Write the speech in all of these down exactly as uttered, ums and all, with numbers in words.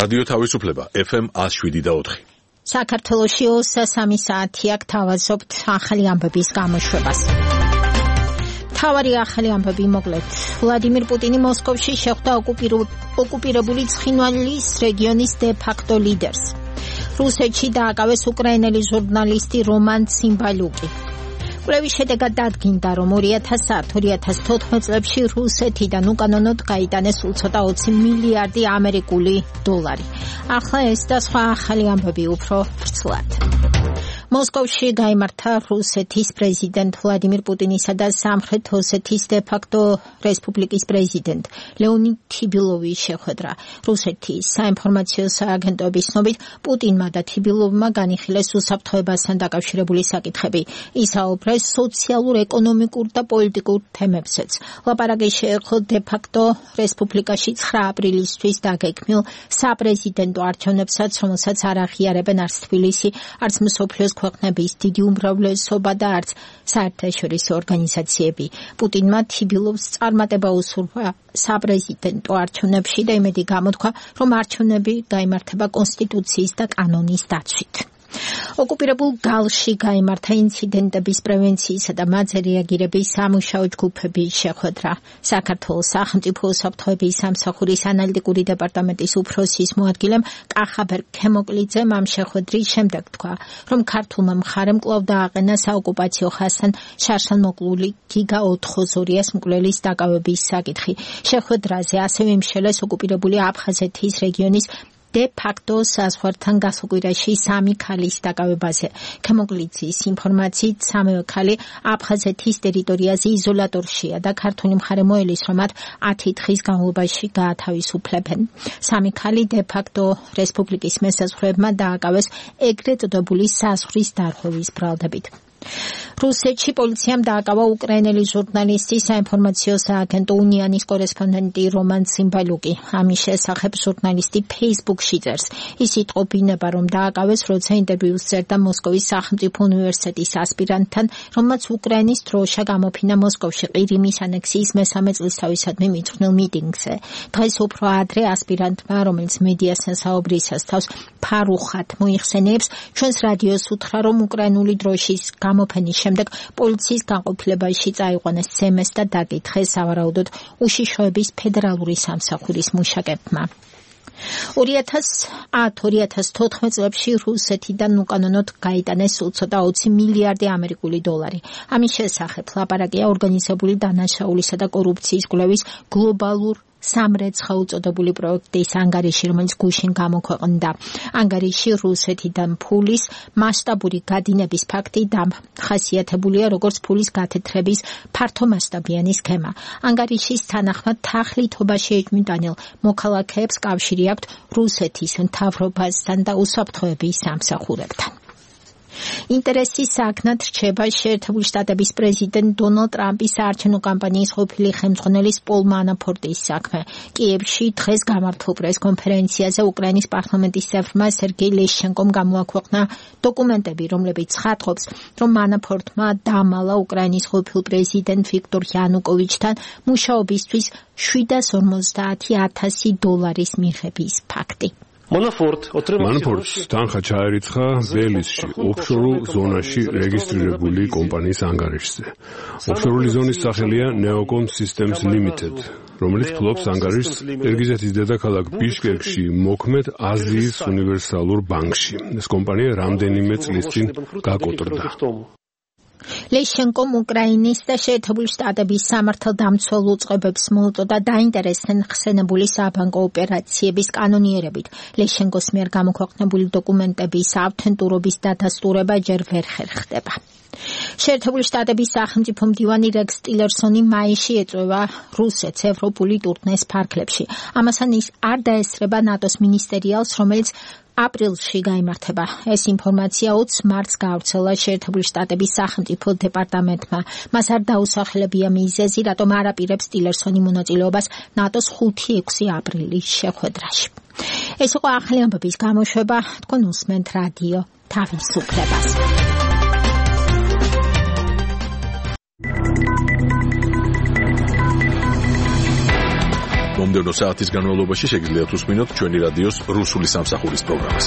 რადიო თავისუფლება ეფ ემ one oh seven და four. საქართველოში სამი საათია გთავაზობთ ახალი ამბების გამოშვებას. თავარი ახალი ამბები მოკლედ. ვლადიმირ პუტინი მოსკოვში შეხვდა ოკუპირებული ცხინვალის რეგიონის დე ფაქტო ლიდერს. რუსეთში დააკავეს უკრაინელი ჟურნალისტი რომან ციმბალუკი. კვლევის შედეგად დადგინდა, რომ two thousand ten two thousand fourteen წლებში რუსეთიდან უკანონოდ გაიტანეს სულ ცოტა twenty მილიარდი ამერიკული დოლარი. ახლა ეს და სხვა ახალი ამბები უფრო ვრცლად. მოსკოვში გაიმართა რუსეთის პრეზიდენტ ვლადიმირ პუტინისა და სამხრეთ ოსეთის დე ფაქტო რესპუბლიკის პრეზიდენტ ლეონიდ თიბილოვის შეხვედრა. რუსეთის საინფორმაციო სააგენტოების ცნობით, პუტინმა და თიბილოვმა განიხილეს უსაფრთხოებასთან დაკავშირებული საკითხები. ისაუბრეს სოციალურ, ეკონომიკურ და პოლიტიკურ თემებზეც. ლაპარაკი შეეხო დე ფაქტო რესპუბლიკაში nine აპრილისთვის დაგეგმილ საპრეზიდენტო არჩევნებსაც, რომელსაც არ აღიარებენ არც თბილისი, არც მსოფლიოს ქვეყნების დიდი უმრავლესობა და არც საერთაშორისო ორგანიზაციები. პუტინმა თიბილოვს წარმატება უსურვა საპრეზიდენტო არჩევნებში და იმედი გამოთქვა, რომ არჩევნები გაიმართება კონსტიტუციის და კანონის დაცვით. ოკუპირებულ გალში გაიმართა ინციდენტების პრევენციისა და მათზე რეაგირების სამუშაო ჯგუფების შეხვედრა. საქართველოს სახელმწიფო უსაფრთხოების სამსახურის ანალიტიკური დეპარტამენტის უფროსის მოადგილემ კახაბერ ქემოკლიძემ ამ შეხვედრის შემდეგ თქვა, რომ ქართულმა მხარემ კვლავ დააყენა საოკუპაციო ხაზთან შარშანმოკლული გიგა ოთხოზორიას მკვლელის დაკავების საკითხი. შეხვედრაზე ასევე იმშელეს ოკუპირებული აფხაზეთის რეგიონის დე ფაქტო საზღვართან გასუკვირაში სამი ქალის დაკავებაზე. ქემოკლიძის ინფორმაციით სამივე ქალი აფხაზეთის ტერიტორიაზე იზოლატორშია და ქართული მხარე მოელის, რომ მათ ათი დღის განმავლობაში გაათავისუფლებენ. სამი ქალი დე ფაქტო რესპუბლიკის მესაზღვრეებმა დააკავეს ეგრეთ წოდებული საზღვრის დარღვევის ბრალდებით. რუსეთში პოლიციამ დააკავა უკრაინელი ჟურნალისტი, საინფორმაციო სააგენტო უნიანის კორესპონდენტი რომან ციმბალუკი. ამის შესახებ ჟურნალისტი ფეისბუქში წერს. ის იტყობინება, რომ დააკავეს, როცა ინტერვიუს წერდა მოსკოვის სახელმწიფო უნივერსიტეტის ასპირანტთან, რომელმაც უკრაინის დროშა გამოფინა მოსკოვში ყირიმის ანექსიის მესამე წლისთავისადმი მიძღვნილ მიტინგზე. დღეს უფრო ადრე ასპირანტმა, რომელიც მედიასთან საუბრისას თავს ფარუხად მოიხსენიებს, ჩვენს რადიოს უთხრა, რომ უკრაინული დროშის გამოფენის შემდეგ პოლიციის განყოფილებაში წაიყვანეს ცემეს და დაკითხეს სავარაუდოდ უშიშროების ფედერალური სამსახურის მუშაკებმა. two thousand ten two thousand fourteen წლებში რუსეთიდან უკანონოდ გაიტანეს სულ ცოტა twenty მილიარდი ამერიკული დოლარი. ამის შესახებ ლაპარაკია ორგანიზებული დანაშაულისა და კორუფციის კვლევის გლობალურ სამრეცხა უწოდებული პროექტის ანგარიში, რომელიც გუშინ გამოქვეყნდა. ანგარიში რუსეთიდან ფულის მასშტაბური გადინების ფაქტი დამახასიათებულია როგორც ფულის გათეთრების ფართომასშტაბიანი სქემა. ანგარიშის თანახმად თაღლითობაში ეჭვმიტანილ მოქალაქეებს კავშირი აქვთ რუსეთის მთავრობასთან და უსაფრთხოების სამსახურებთან. ინტერესის საგნად რჩება შეერთებული შტატების პრეზიდენტ დონალდ ტრამპის საარჩევნო კამპანიის ყოფილი ხელმძღვანელის პოლ მანაფორტის საქმე. კიევში დღეს გამართულ პრესკონფერენციაზე უკრაინის პარლამენტის წევრმა სერგეი ლეშჩენკომ გამოაქვეყნა დოკუმენტები, რომლებიც ცხადყოფს, რომ მანაფორტმა დამალა უკრაინის ყოფილ პრეზიდენტ ვიქტორ იანუკოვიჩთან მუშაობისთვის seven hundred fifty thousand დოლარის მიღების ფაქტი. მანაფორტს თანხა ჩაერიცხა ბელიზში, ოფშორულ ზონაში რეგისტრირებული კომპანიის ანგარიშზე. ოფშორული ზონის სახელია Neocom Systems Limited, რომელიც ფლობს ანგარიშს ყირგიზეთის დედაქალაქ ბიშკეკში მოქმედ აზიის უნივერსალურ ბანკში. ეს კომპანია რამდენიმე წლის წინ გაკოტრდა. ლეშჩენკომ უკრაინის და შეერთებული შტატების სამართალდამცველ უწყებებს მოუწოდა დაინტერესდნენ ხსენებული საბანკო ოპერაციების კანონიერებით. ლეშჩენკოს მიერ გამოქვეყნებული დოკუმენტების ავთენტურობის დადასტურება ჯერ ვერ ხერხდება. შეერთებული შტატების სახელმწიფო მდივანი რეკს ტილერსონი მაისში ეწევა რუსეთს ევროპული ტურნეს ფარგლებში. ამასთან ის არ დაესწრება ნატოს მინისტერიალს, რომელიც აპრილში გაიმართება. ეს ინფორმაცია ოცი მარტს გაავრცელა შეერთებული შტატების სახელმწიფო დეპარტამენტმა. მას არ დაუსახელებია მიზეზი, რატომ არ აპირებს ტილერსონი მონაწილეობას ნატოს ხუთი ექვსი აპრილის შეხვედრაში. ეს იყო ახალი ამბების გამოშვება. თქვენ უსმენთ რადიო თავისუფლებას. მომდევნო საათის განმავლობაში შეგიძლიათ უსმინოთ ჩვენი რადიოს რუსული სამსახურის პროგრამას.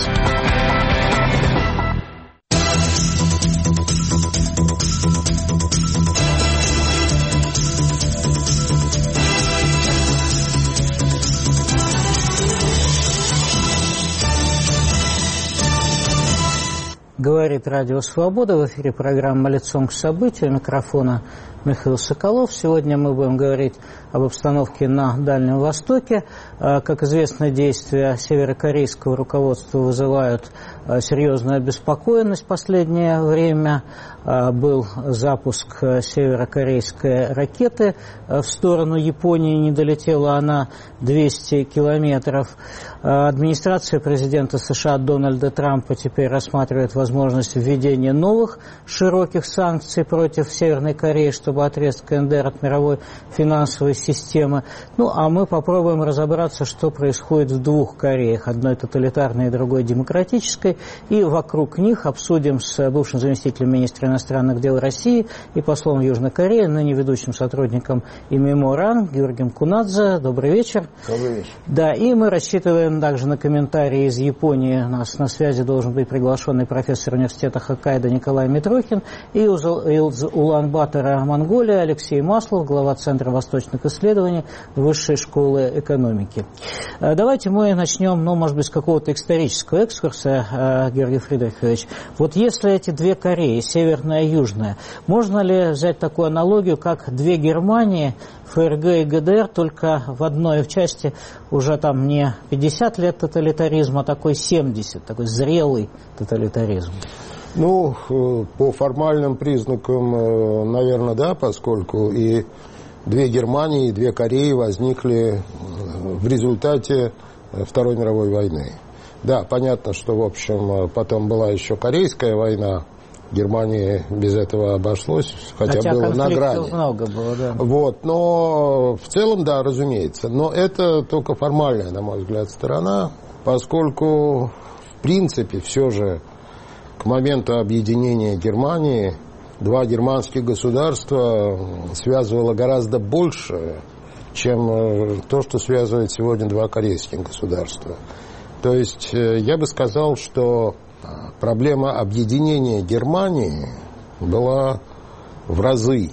Говорит Радио Свобода, в эфире программа «Лицом к событию», у микрофона Михаил Соколов. Сегодня мы будем говорить об обстановке на Дальнем Востоке. Как известно, действия северокорейского руководства вызывают серьезную обеспокоенность в последнее время. Был запуск северокорейской ракеты в сторону Японии, не долетела она двести километров. Администрация президента США Дональда Трампа теперь рассматривает возможность введения новых широких санкций против Северной Кореи, чтобы отрезать КНДР от мировой финансовой системы. Ну, а мы попробуем разобраться, что происходит в двух Кореях, одной тоталитарной и другой демократической, и вокруг них обсудим с бывшим заместителем министра иностранных дел России и послом Южной Кореи, ныне ведущим сотрудником ИМИМО РАН Георгием Кунадзе. Добрый вечер. Добрый вечер. Да, и мы рассчитываем также на комментарии из Японии. У нас на связи должен быть приглашенный профессор университета Хоккайдо Николай Митрохин и из Улан-Батора, Монголия, Алексей Маслов, глава Центра восточных исследований Высшей школы экономики. Давайте мы начнем, ну, может быть, с какого-то исторического экскурса, Георгий Фридрихович. Вот если эти две Кореи, северная и южная, можно ли взять такую аналогию, как две Германии, ФРГ и ГДР, только в одной в части уже там не пятьдесят лет тоталитаризма, а такой семьдесят, такой зрелый тоталитаризм? Ну, по формальным признакам, наверное, да, поскольку и две Германии, и две Кореи возникли в результате Второй мировой войны. Да, понятно, что, в общем, потом была еще Корейская война, Германии без этого обошлось, хотя, хотя было на грани. Много было, да. Вот, но в целом, да, разумеется. Но это только формальная, на мой взгляд, сторона, поскольку, в принципе, все же к моменту объединения Германии два германских государства связывало гораздо больше, чем то, что связывает сегодня два корейских государства. То есть я бы сказал, что проблема объединения Германии была в разы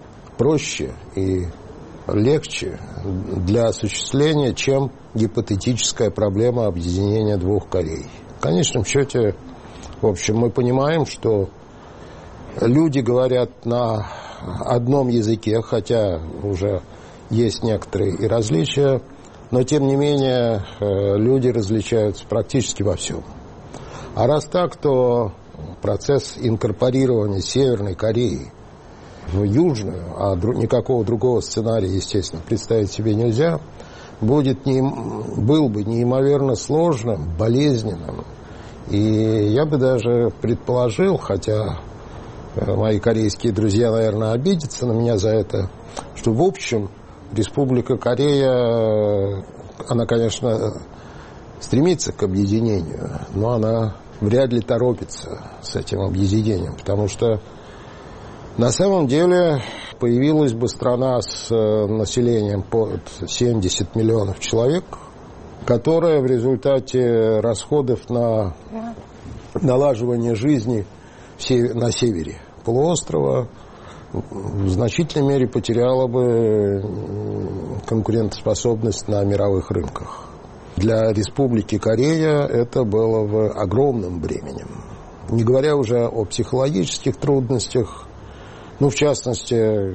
проще и легче для осуществления, чем гипотетическая проблема объединения двух Корей. В конечном счете, в общем, мы понимаем, что люди говорят на одном языке, хотя уже есть некоторые и различия, но, тем не менее, люди различаются практически во всем. А раз так, то процесс инкорпорирования Северной Кореи в Южную, а никакого другого сценария, естественно, представить себе нельзя, будет не, был бы неимоверно сложным, болезненным. И я бы даже предположил, хотя мои корейские друзья, наверное, обидятся на меня за это, что, в общем, Республика Корея, она, конечно, стремится к объединению, но она вряд ли торопится с этим объединением, потому что на самом деле появилась бы страна с населением под семьдесят миллионов человек, которая в результате расходов на налаживание жизни на севере полуострова в значительной мере потеряла бы конкурентоспособность на мировых рынках. Для Республики Корея это было бы огромным бременем. Не говоря уже о психологических трудностях. Ну, в частности,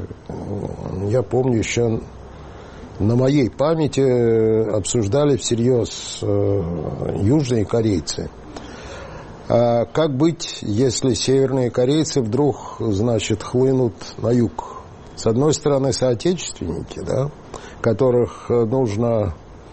я помню, еще на моей памяти обсуждали всерьез южные корейцы. А как быть, если северные корейцы вдруг, значит, хлынут на юг? С одной стороны, соотечественники, да, которых нужно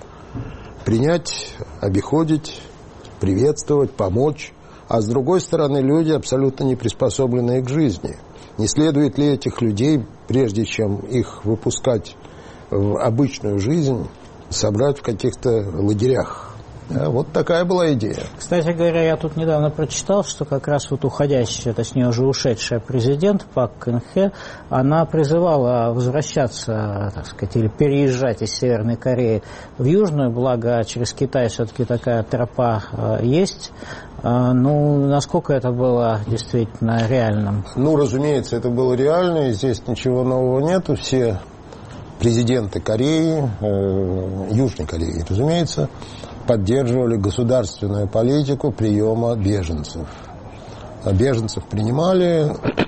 принять, обиходить, приветствовать, помочь, а с другой стороны, люди, абсолютно не приспособленные к жизни. Не следует ли этих людей, прежде чем их выпускать в обычную жизнь, собрать в каких-то лагерях? Вот такая была идея. Кстати говоря, я тут недавно прочитал, что как раз вот уходящая, точнее уже ушедшая президент Пак Кын Хе, она призывала возвращаться, так сказать, или переезжать из Северной Кореи в Южную, благо через Китай все-таки такая тропа есть. Ну, насколько это было действительно реальным? Ну, разумеется, это было реально, и здесь ничего нового нету. Все президенты Кореи, э, Южной Кореи, разумеется, поддерживали государственную политику приема беженцев. Беженцев принимали,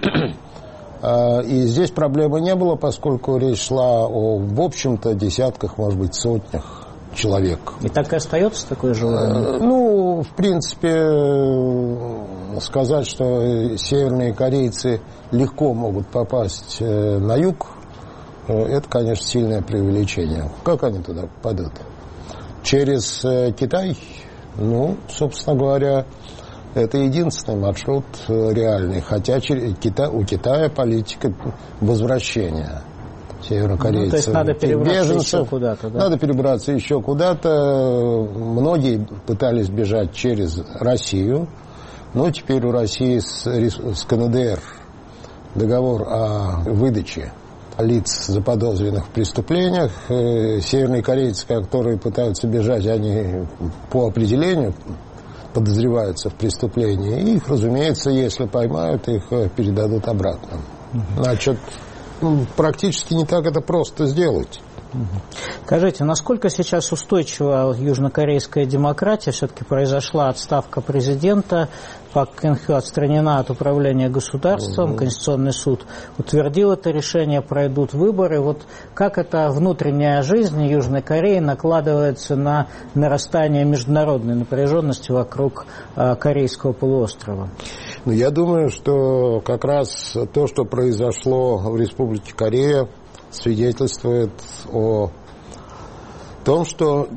и здесь проблемы не было, поскольку речь шла о, в общем-то, десятках, может быть, сотнях человек. И так и остается такое желание? Ну, в принципе, сказать, что северные корейцы легко могут попасть на юг, это, конечно, сильное преувеличение. Как они туда попадут? Через Китай? Ну, собственно говоря, это единственный маршрут реальный. Хотя у Китая политика возвращения северокорейцев. Ну, то есть надо перебраться беженцев, еще куда-то, да? Надо перебраться еще куда-то. Многие пытались бежать через Россию. Но теперь у России с, с КНДР договор о выдаче лиц, заподозренных в преступлениях. Северные корейцы, которые пытаются бежать, они по определению подозреваются в преступлении. И их, разумеется, если поймают, их передадут обратно. Значит, практически не так это просто сделать. Скажите, насколько сейчас устойчива южнокорейская демократия? Все-таки произошла отставка президента, Пак Кын Хе отстранена от управления государством, угу. Конституционный суд утвердил это решение, пройдут выборы. Вот как эта внутренняя жизнь Южной Кореи накладывается на нарастание международной напряженности вокруг э, Корейского полуострова? Ну, я думаю, что как раз то, что произошло в Республике Корея, свидетельствует о том, что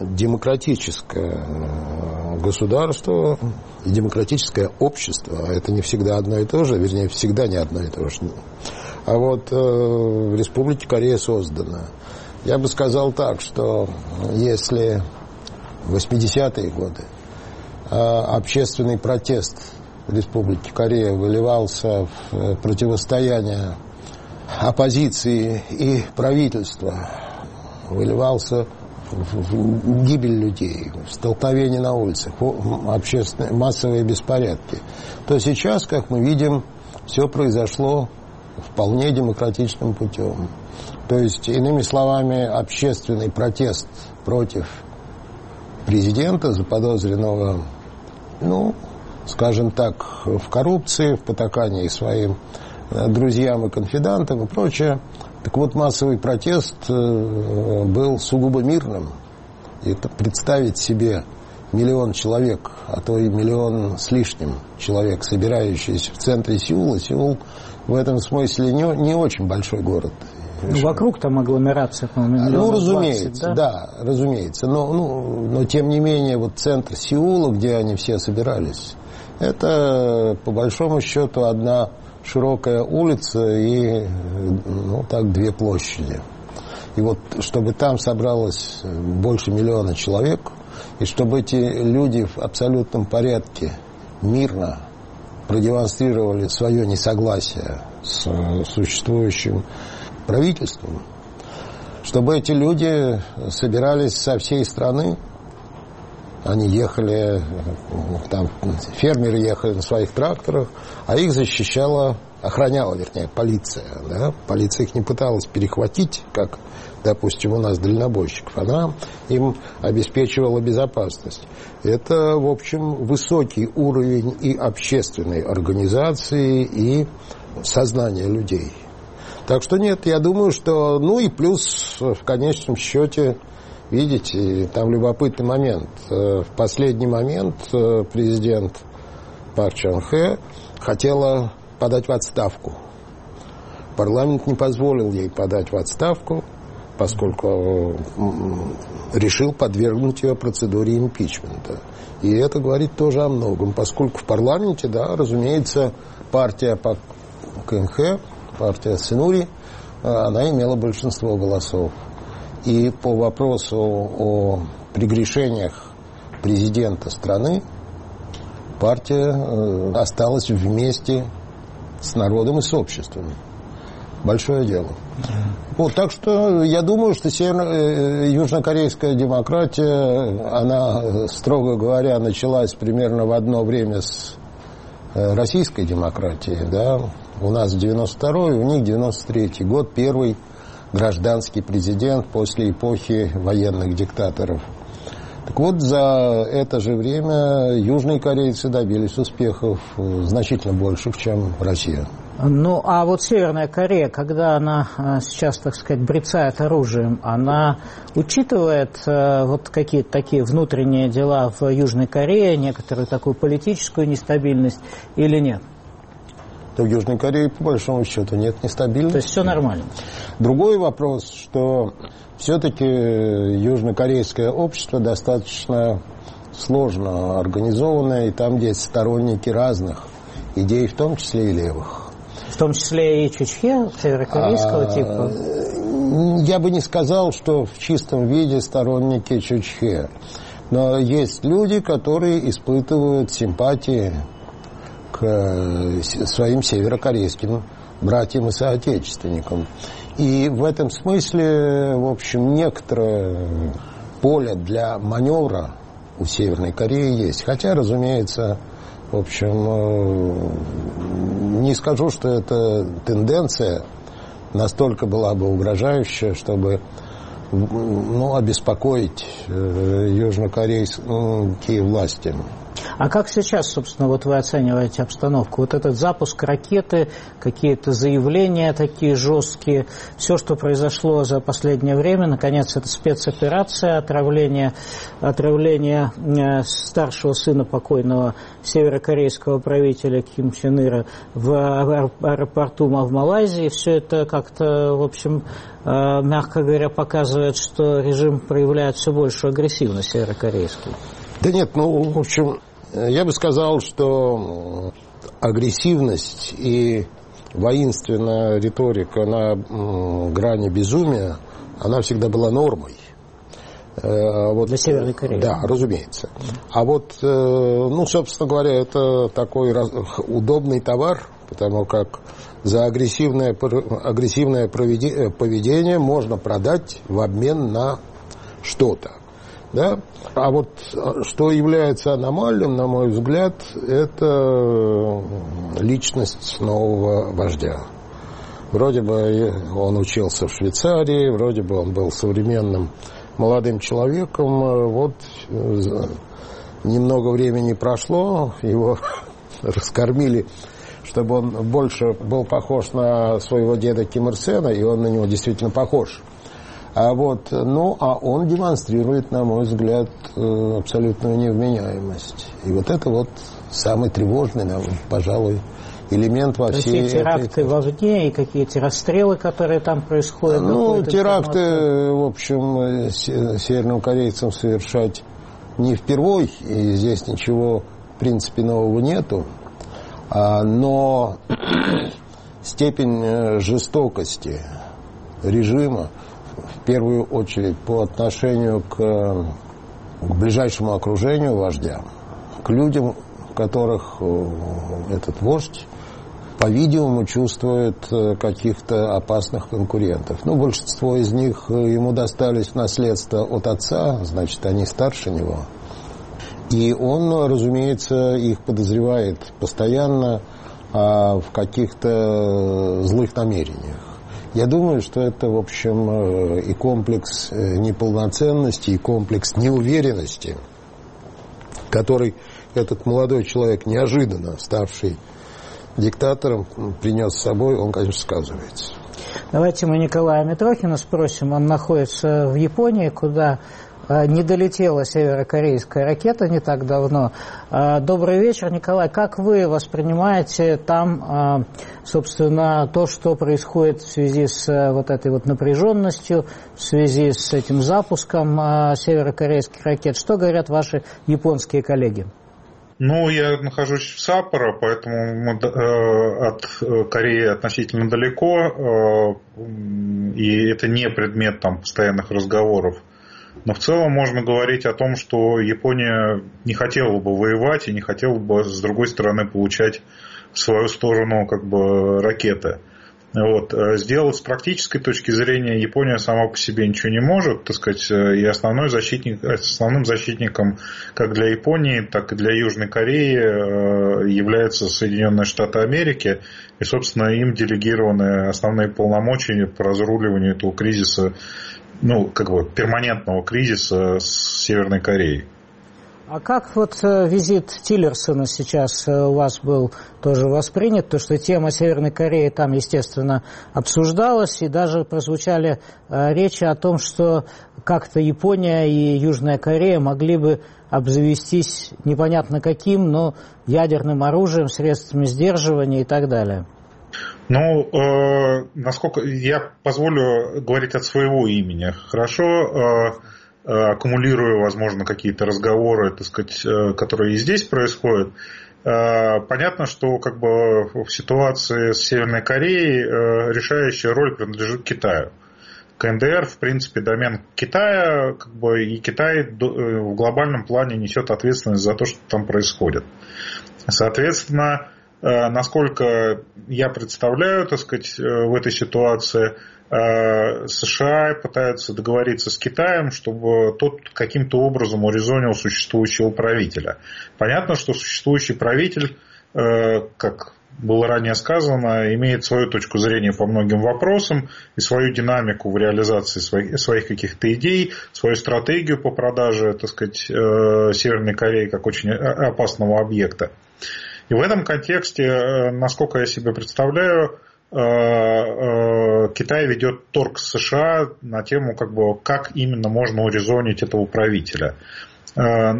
демократическое государство и демократическое общество, это не всегда одно и то же, вернее, всегда не одно и то же. А вот э, в Республике Корея создано. Я бы сказал так, что если в восьмидесятые годы э, общественный протест в Республике Корея выливался в противостояние оппозиции и правительства, выливался в гибель людей, в столкновения на улицах, общественные массовые беспорядки, то сейчас, как мы видим, все произошло вполне демократичным путем. То есть, иными словами, общественный протест против президента, заподозренного, ну, скажем так, в коррупции, в потакании своим друзьям и конфидантам и прочее. Так вот, массовый протест был сугубо мирным. И это представить себе миллион человек, а то и миллион с лишним человек, собирающиеся в центре Сеула. Сеул в этом смысле не, не очень большой город. Ну, вокруг там агломерация, по-моему, ну, разумеется, двадцать, да? Да, разумеется. Но, ну, но, тем не менее, вот центр Сеула, где они все собирались, это, по большому счету, одна широкая улица и, ну, так, две площади. И вот, чтобы там собралось больше миллиона человек, и чтобы эти люди в абсолютном порядке мирно продемонстрировали свое несогласие с существующим правительством, чтобы эти люди собирались со всей страны, они ехали, там, фермеры ехали на своих тракторах, а их защищала, охраняла, вернее, полиция. Да? Полиция их не пыталась перехватить, как, допустим, у нас дальнобойщиков. Она им обеспечивала безопасность. Это, в общем, высокий уровень и общественной организации, и сознания людей. Так что нет, я думаю, что... Ну и плюс, в конечном счете, видите, там любопытный момент. В последний момент президент Пак Чон Хе хотела подать в отставку. Парламент не позволил ей подать в отставку, поскольку решил подвергнуть ее процедуре импичмента. И это говорит тоже о многом, поскольку в парламенте, да, разумеется, партия Пак Кын Хе, партия Синури, она имела большинство голосов. И по вопросу о прегрешениях президента страны партия осталась вместе с народом и с обществом. Большое дело. Вот, так что я думаю, что северо- южнокорейская демократия, она, строго говоря, началась примерно в одно время с российской демократией. Да? У нас девяносто второй, у них девяносто третий год, первый гражданский президент после эпохи военных диктаторов. Так вот, за это же время южные корейцы добились успехов значительно больших, чем Россия. Ну, а вот Северная Корея, когда она сейчас, так сказать, брецает оружием, она учитывает вот какие-то такие внутренние дела в Южной Корее, некоторую такую политическую нестабильность или нет? В Южной Корее, по большому счету, нет нестабильности. То есть все нормально? Другой вопрос, что все-таки южнокорейское общество достаточно сложно организованное, и там есть сторонники разных идей, в том числе и левых. В том числе и Чучхе, северокорейского а, типа? Я бы не сказал, что в чистом виде сторонники Чучхе. Но есть люди, которые испытывают симпатии к своим северокорейским братьям и соотечественникам. И в этом смысле, в общем, некоторое поле для маневра у Северной Кореи есть. Хотя, разумеется, в общем, не скажу, что эта тенденция настолько была бы угрожающая, чтобы, ну, обеспокоить южнокорейские власти. А как сейчас, собственно, вот вы оцениваете обстановку? Вот этот запуск ракеты, какие-то заявления такие жесткие, все, что произошло за последнее время, наконец, это спецоперация, отравление, отравление старшего сына покойного северокорейского правителя Ким Чен Ира в аэропорту в Малайзии. Все это как-то, в общем, мягко говоря, показывает, что режим проявляет все большую агрессивность северокорейский. Да нет, ну, в общем, я бы сказал, что агрессивность и воинственная риторика на грани безумия, она всегда была нормой. Вот, для Северной Кореи. Да, разумеется. А вот, ну, собственно говоря, это такой удобный товар, потому как за агрессивное, агрессивное поведение можно продать в обмен на что-то. Да? А вот что является аномальным, на мой взгляд, это личность нового вождя. Вроде бы он учился в Швейцарии, вроде бы он был современным молодым человеком. Вот немного времени прошло, его раскормили, чтобы он больше был похож на своего деда Ким Ир Сена, и он на него действительно похож. А вот, ну, а он демонстрирует, на мой взгляд, абсолютную невменяемость. И вот это вот самый тревожный, пожалуй, элемент во всей этой... теракты вовне и какие-то расстрелы, которые там происходят? Ну, теракты, в общем, северным корейцам совершать не впервой, и здесь ничего, в принципе, нового нету. Но степень жестокости режима, в первую очередь по отношению к, к ближайшему окружению вождя, к людям, которых этот вождь, по-видимому, чувствует каких-то опасных конкурентов. Ну, большинство из них ему достались в наследство от отца, значит, они старше него. И он, разумеется, их подозревает постоянно а, в каких-то злых намерениях. Я думаю, что это, в общем, и комплекс неполноценности, и комплекс неуверенности, который этот молодой человек, неожиданно ставший диктатором, принес с собой, он, конечно, сказывается. Давайте мы Николая Митрохина спросим. Он находится в Японии, куда не долетела северокорейская ракета не так давно. Добрый вечер, Николай. Как вы воспринимаете там, собственно, то, что происходит в связи с вот этой вот напряженностью, в связи с этим запуском северокорейских ракет? Что говорят ваши японские коллеги? Ну, я нахожусь в Саппоро, поэтому мы э, от Кореи относительно далеко, э, и это не предмет там постоянных разговоров Но в целом можно говорить о том, что Япония не хотела бы воевать и не хотела бы, с другой стороны, получать в свою сторону как бы ракеты. Вот. Сделать с практической точки зрения Япония сама по себе ничего не может, так сказать, и основной защитник, основным защитником как для Японии, так и для Южной Кореи являются Соединенные Штаты Америки, и, собственно, им делегированы основные полномочия по разруливанию этого кризиса, ну, как бы перманентного кризиса с Северной Кореей. А как вот визит Тиллерсона сейчас у вас был тоже воспринят? То, что тема Северной Кореи там, естественно, обсуждалась, и даже прозвучали речи о том, что как-то Япония и Южная Корея могли бы обзавестись непонятно каким, но ядерным оружием, средствами сдерживания и так далее. Ну, э, насколько я позволю говорить от своего имени, хорошо, э, аккумулируя, возможно, какие-то разговоры, так сказать, которые и здесь происходят. Понятно, что как бы в ситуации с Северной Кореей решающая роль принадлежит Китаю. КНДР, в принципе, домен Китая, как бы, и Китай в глобальном плане несет ответственность за то, что там происходит. Соответственно, насколько я представляю, так сказать, в этой ситуации, США пытаются договориться с Китаем, чтобы тот каким-то образом урезонил существующего правителя. Понятно, что существующий правитель, как было ранее сказано, имеет свою точку зрения по многим вопросам и свою динамику в реализации своих, своих каких-то идей, свою стратегию по продаже, так сказать, Северной Кореи как очень опасного объекта. И в этом контексте, насколько я себе представляю, Китай ведет торг с США на тему, как бы, как именно можно урезонить этого правителя. И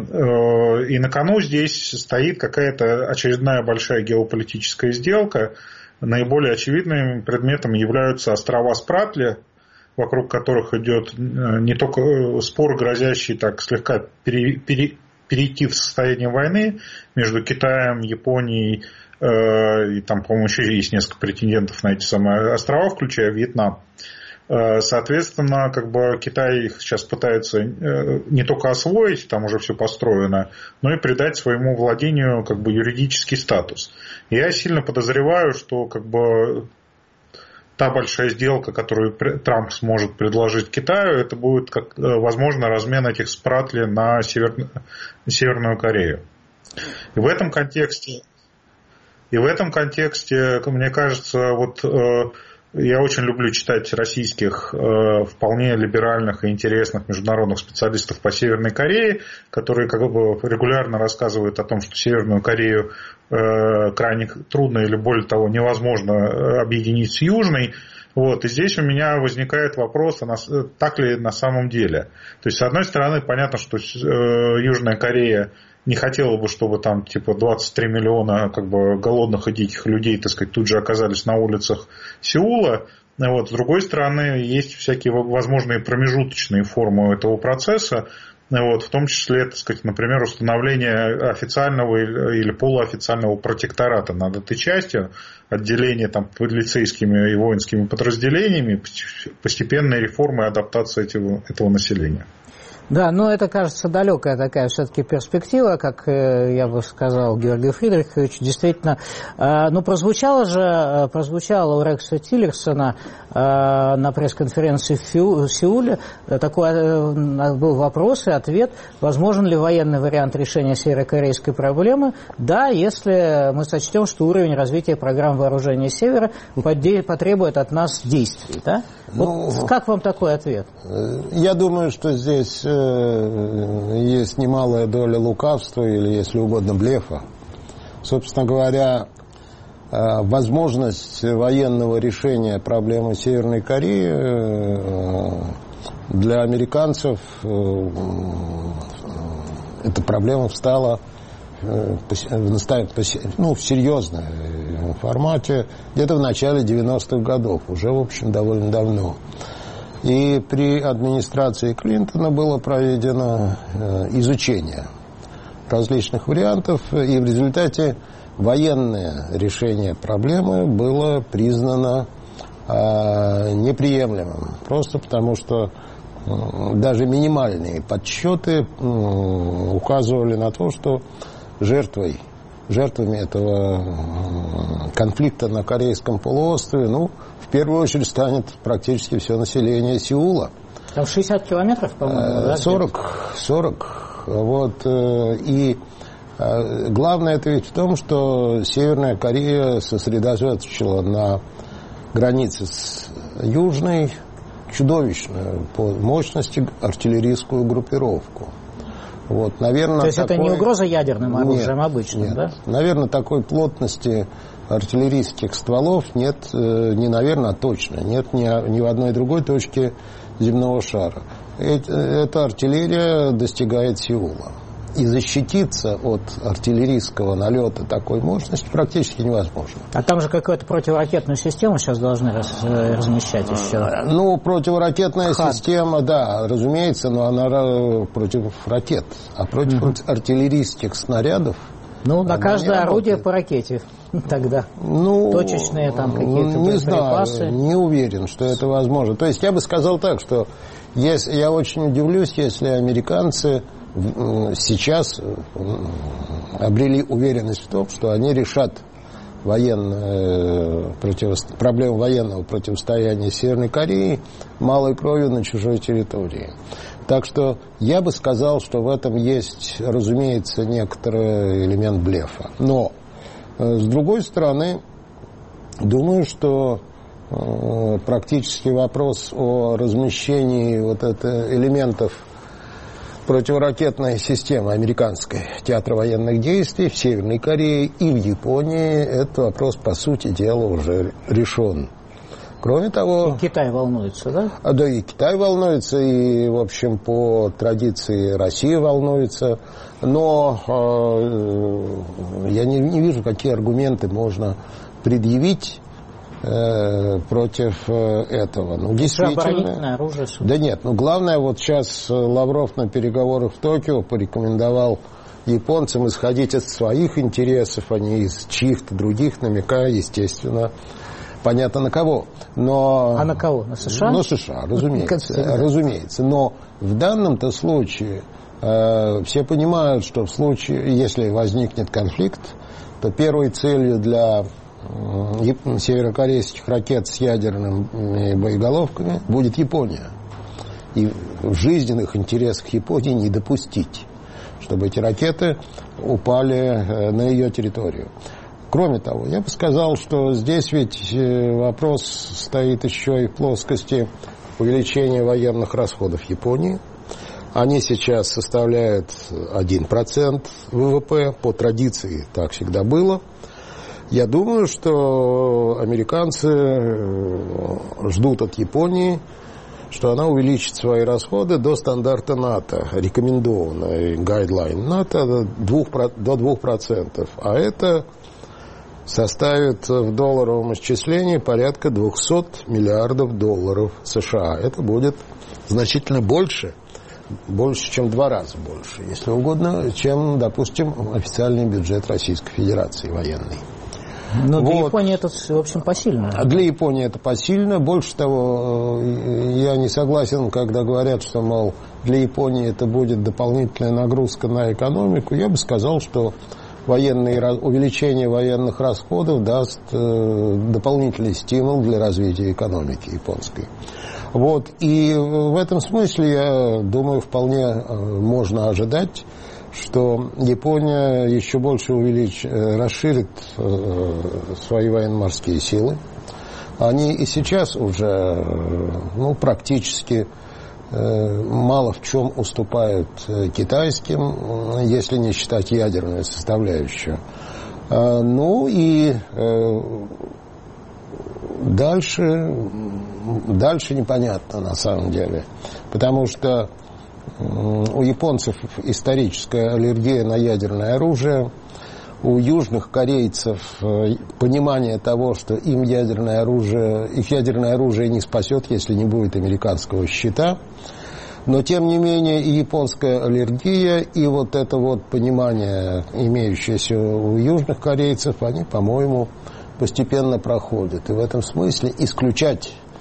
на кону здесь стоит какая-то очередная большая геополитическая сделка. Наиболее очевидным предметом являются острова Спратли, вокруг которых идет не только спор, грозящий так слегка пере, пере, перейти в состояние войны между Китаем, Японией, и там, по-моему, еще есть несколько претендентов на эти самые острова, включая Вьетнам. Соответственно, как бы Китай их сейчас пытается не только освоить, там уже все построено, но и придать своему владению как бы юридический статус. И я сильно подозреваю, что как бы та большая сделка, которую Трамп сможет предложить Китаю, это будет, как, возможно, размен этих Спратли на Север... Северную Корею. И в этом контексте И в этом контексте, мне кажется, вот э, я очень люблю читать российских э, вполне либеральных и интересных международных специалистов по Северной Корее, которые как бы регулярно рассказывают о том, что Северную Корею э, крайне трудно или, более того, невозможно объединить с Южной. Вот, и здесь у меня возникает вопрос, а нас, так ли на самом деле. То есть, с одной стороны, понятно, что э, Южная Корея не хотела бы, чтобы там типа двадцать три миллиона как бы голодных и диких людей, так сказать, тут же оказались на улицах Сеула. Вот. С другой стороны, есть всякие возможные промежуточные формы этого процесса. Вот. В том числе, так сказать, например, установление официального или полуофициального протектората над этой частью, отделение там полицейскими и воинскими подразделениями, постепенная реформа и адаптация этого, этого населения. Да, но это, кажется, далекая такая все-таки перспектива, как я бы сказал, Георгий Фридрихович, действительно. Но прозвучало же, прозвучало у Рекса Тиллерсона на пресс-конференции в Сеуле, такой был вопрос и ответ, возможен ли военный вариант решения северокорейской проблемы? Да, если мы сочтем, что уровень развития программ вооружения Севера потребует от нас действий, да? Ну, вот как вам такой ответ? Я думаю, что здесь есть немалая доля лукавства или, если угодно, блефа. Собственно говоря, возможность военного решения проблемы Северной Кореи для американцев, эта проблема встала ну, в серьезном формате где-то в начале девяностых годов, уже, в общем, довольно давно. И при администрации Клинтона было проведено изучение различных вариантов, и в результате военное решение проблемы было признано неприемлемым. Просто потому, что даже минимальные подсчеты указывали на то, что жертвой, жертвами этого конфликта на Корейском полуострове, ну, в первую очередь станет практически все население Сеула. Там шестьдесят километров, по-моему, да? сорок, сорок. Вот, и главное это ведь в том, что Северная Корея сосредоточила на границе с Южной чудовищную по мощности артиллерийскую группировку. Вот, наверное, То есть такой... это не угроза ядерным оружием нет, обычным, нет. да? Наверное, такой плотности артиллерийских стволов нет, не наверное, а точно, нет ни, ни в одной другой точке земного шара. Эта артиллерия достигает Сеула. И защититься от артиллерийского налета такой мощности практически невозможно. А там же какую-то противоракетную систему сейчас должны раз, размещать еще. Ну, противоракетная Хад. система, да, разумеется, но она против ракет. А против угу. артиллерийских снарядов... Ну, на каждое орудие по ракете тогда. Ну, точечные там какие-то не боеприпасы. Знаю, не уверен, что это возможно. То есть я бы сказал так, что если, я очень удивлюсь, если американцы сейчас обрели уверенность в том, что они решат военное, против, проблему военного противостояния Северной Кореи малой кровью на чужой территории. Так что я бы сказал, что в этом есть, разумеется, некоторый элемент блефа. Но, с другой стороны, думаю, что э, практически вопрос о размещении вот это, элементов противоракетной системы американской театра военных действий в Северной Корее и в Японии, этот вопрос, по сути дела, уже решен. Кроме того... И Китай волнуется, да? А, да, и Китай волнуется, и, в общем, по традиции Россия волнуется. Но э, я не, не вижу, какие аргументы можно предъявить э, против этого. Ну, действительно... оружие, да нет, ну, главное, вот сейчас Лавров на переговорах в Токио порекомендовал японцам исходить от своих интересов, а не из чьих-то других, намекая, естественно, понятно на кого. Но... А на кого? На США? На США, разумеется. разумеется. Но в данном-то случае э, все понимают, что в случае, если возникнет конфликт, то первой целью для э, северокорейских ракет с ядерными боеголовками будет Япония. И в жизненных интересах Японии не допустить, чтобы эти ракеты упали э, на ее территорию. Кроме того, я бы сказал, что здесь ведь вопрос стоит еще и в плоскости увеличения военных расходов Японии. Они сейчас составляют один процент ВВП, по традиции так всегда было. Я думаю, что американцы ждут от Японии, что она увеличит свои расходы до стандарта НАТО, рекомендованный гайдлайн НАТО до двух процентов. А это составит в долларовом исчислении порядка двести миллиардов долларов США. Это будет значительно больше, больше, чем в два раза больше, если угодно, чем, допустим, официальный бюджет Российской Федерации военный. Но для вот. Японии это, в общем, посильно. Для Японии это посильно. Больше того, я не согласен, когда говорят, что, мол, для Японии это будет дополнительная нагрузка на экономику. Я бы сказал, что военные, увеличение военных расходов даст э, дополнительный стимул для развития экономики японской. Вот. И в этом смысле, я думаю, вполне э, можно ожидать, что Япония еще больше увелич... расширит э, свои военно-морские силы. Они и сейчас уже э, ну, практически мало в чем уступают китайским, если не считать ядерную составляющую. Ну и дальше, дальше непонятно на самом деле, потому что у японцев историческая аллергия на ядерное оружие, у южных корейцев понимание того, что им ядерное оружие, их ядерное оружие не спасет, если не будет американского щита. Но, тем не менее, и японская аллергия, и вот это вот понимание, имеющееся у южных корейцев, они, по-моему, постепенно проходят. И в этом смысле исключать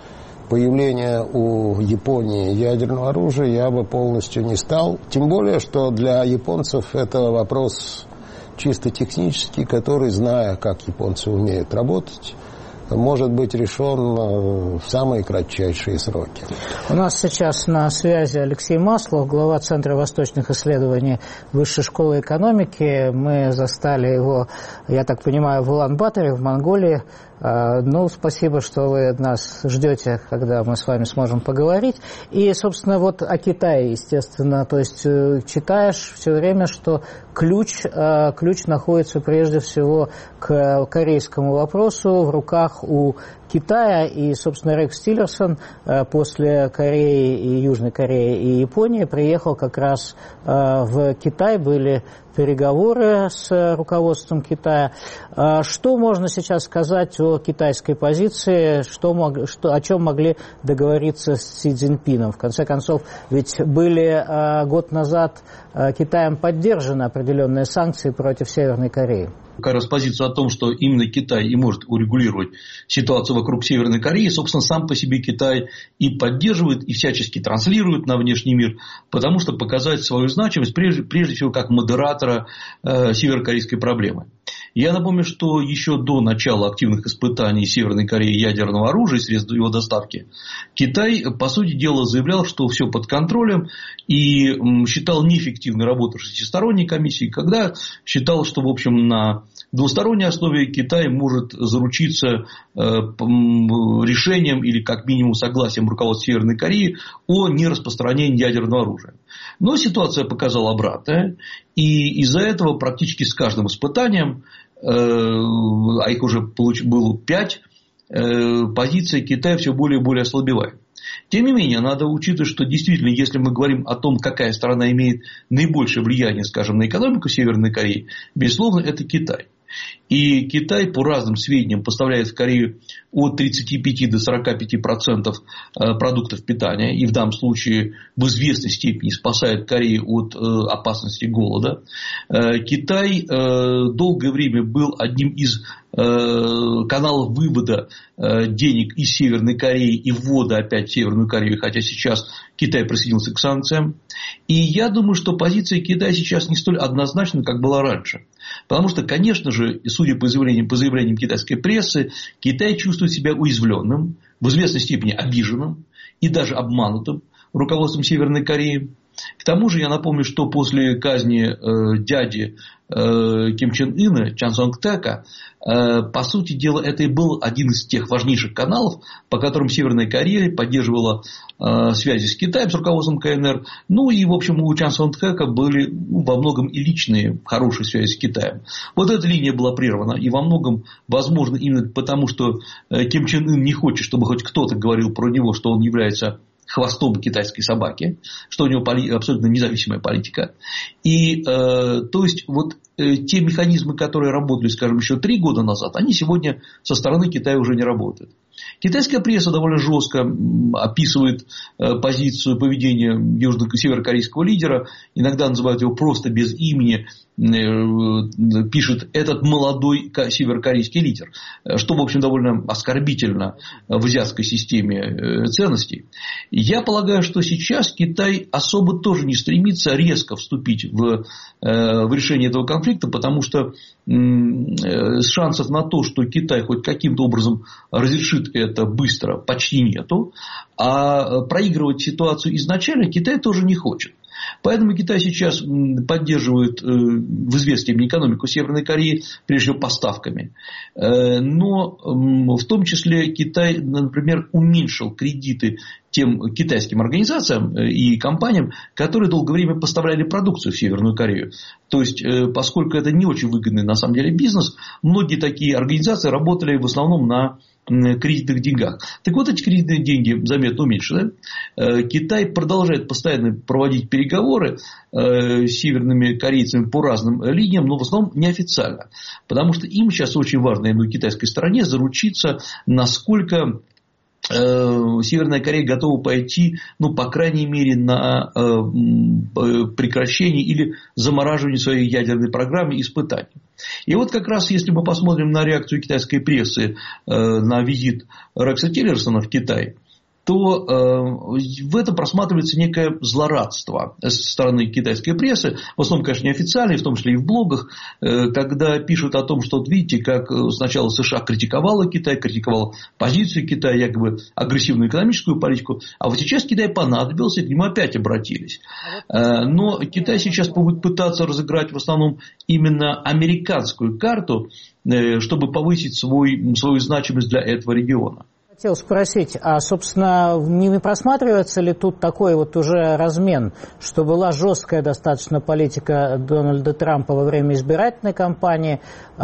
появления у Японии ядерного оружия я бы полностью не стал. Тем более, что для японцев это вопрос чисто технический, который, зная, как японцы умеют работать, может быть решен в самые кратчайшие сроки. У нас сейчас на связи Алексей Маслов, глава Центра восточных исследований Высшей школы экономики. Мы застали его, я так понимаю, в Улан-Баторе, в Монголии. Ну, спасибо, что вы нас ждете, когда мы с вами сможем поговорить. И, собственно, вот о Китае, естественно. То есть читаешь все время, что ключ, ключ находится прежде всего к корейскому вопросу в руках у Китая. И, собственно, Рекс Тиллерсон после Кореи и Южной Кореи и Японии приехал как раз в Китай. Были переговоры с руководством Китая. Что можно сейчас сказать о китайской позиции, что мог, что, о чем могли договориться с Си Цзиньпином? В конце концов, ведь были год назад Китаем поддержаны определенные санкции против Северной Кореи. Как раз позицию о том, что именно Китай и может урегулировать ситуацию вокруг Северной Кореи, собственно, сам по себе Китай и поддерживает, и всячески транслирует на внешний мир, потому что показать свою значимость, прежде, прежде всего, как модератора э, северокорейской проблемы. Я напомню, что еще до начала активных испытаний Северной Кореи ядерного оружия и средств его доставки, Китай, по сути дела, заявлял, что все под контролем, и считал неэффективной работу шестисторонней комиссии, когда считал, что, в общем, на двусторонней основе Китай может заручиться решением или, как минимум, согласием руководства Северной Кореи о нераспространении ядерного оружия. Но ситуация показала обратное, и из-за этого практически с каждым испытанием, а их уже было пять, позиция Китая все более и более ослабевает. Тем не менее, надо учитывать, что действительно, если мы говорим о том, какая страна имеет наибольшее влияние, скажем, на экономику Северной Кореи, безусловно, это Китай. И Китай, по разным сведениям, поставляет в Корею от тридцати пяти до сорока пяти процентов продуктов питания. И в данном случае в известной степени спасает Корею от опасности голода. Китай долгое время был одним из каналов вывода денег из Северной Кореи и ввода опять в Северную Корею, хотя сейчас Китай присоединился к санкциям. И я думаю, что позиция Китая сейчас не столь однозначна, как была раньше. Потому что, конечно же, судя по заявлениям, по заявлениям китайской прессы, Китай чувствует себя уязвленным, в известной степени обиженным и даже обманутым руководством Северной Кореи. К тому же я напомню, что после казни э, дяди э, Ким Чен Ына, Чан Сонг Тека, э, по сути дела, это и был один из тех важнейших каналов, по которым Северная Корея поддерживала э, связи с Китаем, с руководством ка эн эр. Ну и, в общем, у Чан Сонг Тека были ну, во многом и личные хорошие связи с Китаем. Вот эта линия была прервана. И во многом, возможно, именно потому, что э, Ким Чен Ын не хочет, чтобы хоть кто-то говорил про него, что он является хвостом китайской собаки, что у него поли- абсолютно независимая политика. И, э, то есть, вот э, те механизмы, которые работали, скажем, еще три года назад, они сегодня со стороны Китая уже не работают. Китайская пресса довольно жестко описывает э, позицию поведения южно- северокорейского лидера, иногда называют его просто без имени, э, пишет «этот молодой северокорейский лидер», что, в общем, довольно оскорбительно в азиатской системе э, ценностей. Я полагаю, что сейчас Китай особо тоже не стремится резко вступить в, э, в решение этого конфликта, потому что э, шансов на то, что Китай хоть каким-то образом разрешит это быстро, почти нету. А проигрывать ситуацию изначально Китай тоже не хочет. Поэтому Китай сейчас поддерживает в известной степени экономику Северной Кореи, прежде всего поставками. Но в том числе Китай, например, уменьшил кредиты тем китайским организациям и компаниям, которые долгое время поставляли продукцию в Северную Корею. То есть, поскольку это не очень выгодный на самом деле бизнес, многие такие организации работали в основном на кредитных деньгах. Так вот, эти кредитные деньги заметно уменьшены. Китай продолжает постоянно проводить переговоры с северными корейцами по разным линиям, но в основном неофициально. Потому что им сейчас очень важно, именно китайской стороне, заручиться, насколько Северная Корея готова пойти, ну, по крайней мере, на прекращение или замораживание своей ядерной программы испытаний. И вот как раз, если мы посмотрим на реакцию китайской прессы на визит Рекса Тиллерсона в Китай, то э, в этом просматривается некое злорадство со стороны китайской прессы, в основном, конечно, неофициальной, в том числе и в блогах, э, когда пишут о том, что, вот видите, как сначала США критиковала Китай, критиковала позицию Китая, якобы агрессивную экономическую политику, а вот сейчас Китай понадобился, и к нему опять обратились. Э, но Китай сейчас будет пытаться разыграть в основном именно американскую карту, э, чтобы повысить свой, свою значимость для этого региона. Хотел спросить, а, собственно, не просматривается ли тут такой вот уже размен, что была жесткая достаточно политика Дональда Трампа во время избирательной кампании,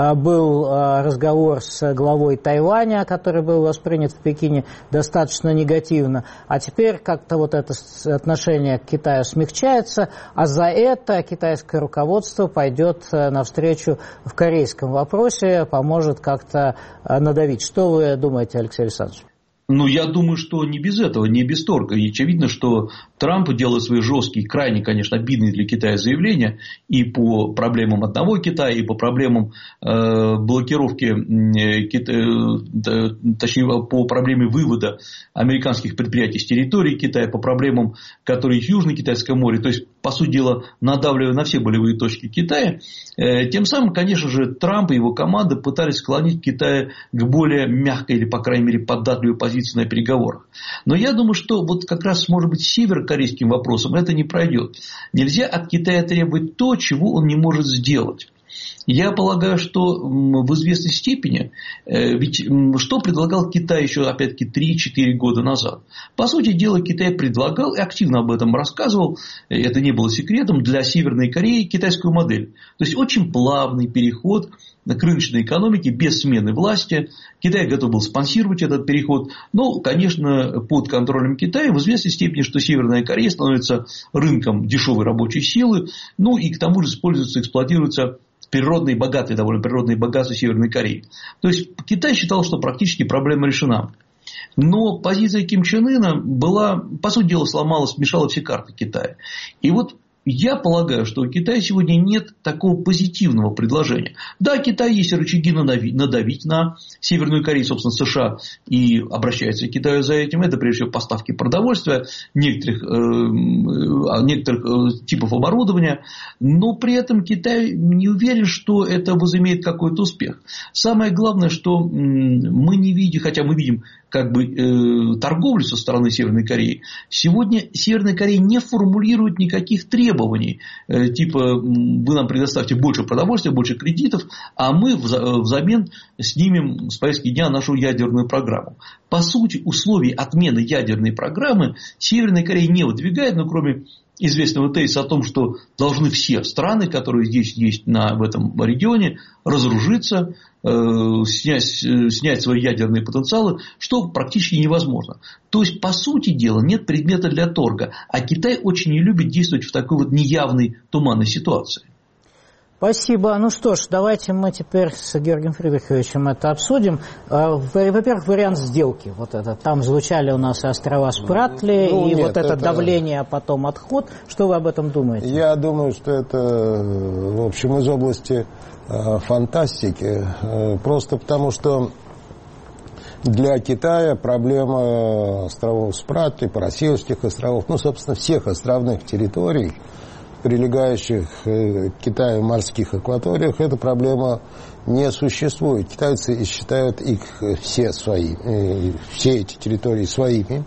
был разговор с главой Тайваня, который был воспринят в Пекине достаточно негативно, а теперь как-то вот это отношение к Китаю смягчается, а за это китайское руководство пойдет навстречу в корейском вопросе, поможет как-то надавить. Что вы думаете, Алексей Александрович? Ну, я думаю, что не без этого, не без торга. И очевидно, что Трамп делает свои жесткие, крайне, конечно, обидные для Китая заявления и по проблемам одного Китая, и по проблемам э, блокировки, э, Кита... точнее, по проблеме вывода американских предприятий с территории Китая, по проблемам, которые в Южно-Китайском море, то есть, по сути дела, надавливая на все болевые точки Китая. Э, тем самым, конечно же, Трамп и его команда пытались склонить Китай к более мягкой или, по крайней мере, податливой позиции на переговорах. Но я думаю, что вот как раз, может быть, с северокорейским вопросом это не пройдет. Нельзя от Китая требовать то, чего он не может сделать. Я полагаю, что в известной степени, ведь что предлагал Китай еще, опять-таки, три-четыре года назад? По сути дела, Китай предлагал и активно об этом рассказывал, это не было секретом, для Северной Кореи китайскую модель. То есть, очень плавный переход к рыночной экономике без смены власти. Китай готов был спонсировать этот переход. Но, конечно, под контролем Китая в известной степени, что Северная Корея становится рынком дешевой рабочей силы. Ну и к тому же используются, эксплуатируются природные, богатые, довольно природные богатства Северной Кореи. То есть Китай считал, что практически проблема решена. Но позиция Ким Чен Ына была, по сути дела, сломала, смешала все карты Китая. И вот я полагаю, что у Китая сегодня нет такого позитивного предложения. Да, Китай есть рычаги надавить на Северную Корею, собственно, США, и обращается к Китаю за этим. Это, прежде всего, поставки продовольствия, некоторых, э, некоторых э, типов оборудования. Но при этом Китай не уверен, что это возымеет какой-то успех. Самое главное, что мы не видим, хотя мы видим как бы э, торговлю со стороны Северной Кореи, сегодня Северная Корея не формулирует никаких требований, э, типа вы нам предоставьте больше продовольствия, больше кредитов, а мы взамен снимем с повестки дня нашу ядерную программу. По сути, условий отмены ядерной программы Северная Корея не выдвигает, но кроме известного тезиса о том, что должны все страны, которые здесь есть на, в этом регионе, разоружиться, э, снять, э, снять свои ядерные потенциалы, что практически невозможно. То есть, по сути дела, нет предмета для торга. А Китай очень не любит действовать в такой вот неявной, туманной ситуации. Спасибо. Ну что ж, давайте мы теперь с Георгием Фридриховичем это обсудим. Во-первых, вариант сделки. Вот это. Там звучали у нас и острова Спратли, ну, и нет, вот это, это давление, а потом отход. Что вы об этом думаете? Я думаю, что это, в общем, из области э, фантастики. Э, просто потому, что для Китая проблема островов Спратли, Парасельских островов, ну, собственно, всех островных территорий, прилегающих к Китаю морских акваториях, эта проблема не существует. Китайцы считают их все свои, все эти территории своими.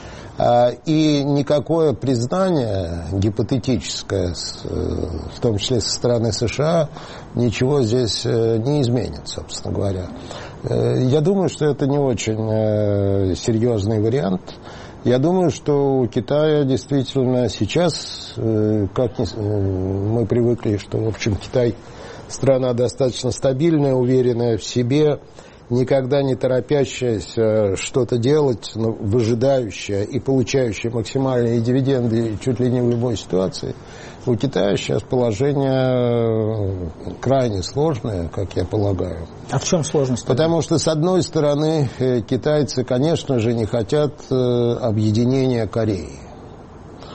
И никакое признание гипотетическое, в том числе со стороны США, ничего здесь не изменит, собственно говоря. Я думаю, что это не очень серьезный вариант. Я думаю, что у Китая действительно сейчас, как мы привыкли, что, в общем, Китай страна достаточно стабильная, уверенная в себе, никогда не торопящаяся что-то делать, но выжидающая и получающая максимальные дивиденды чуть ли не в любой ситуации. У Китая сейчас положение крайне сложное, как я полагаю. А в чем сложность? Потому что, с одной стороны, китайцы, конечно же, не хотят объединения Кореи.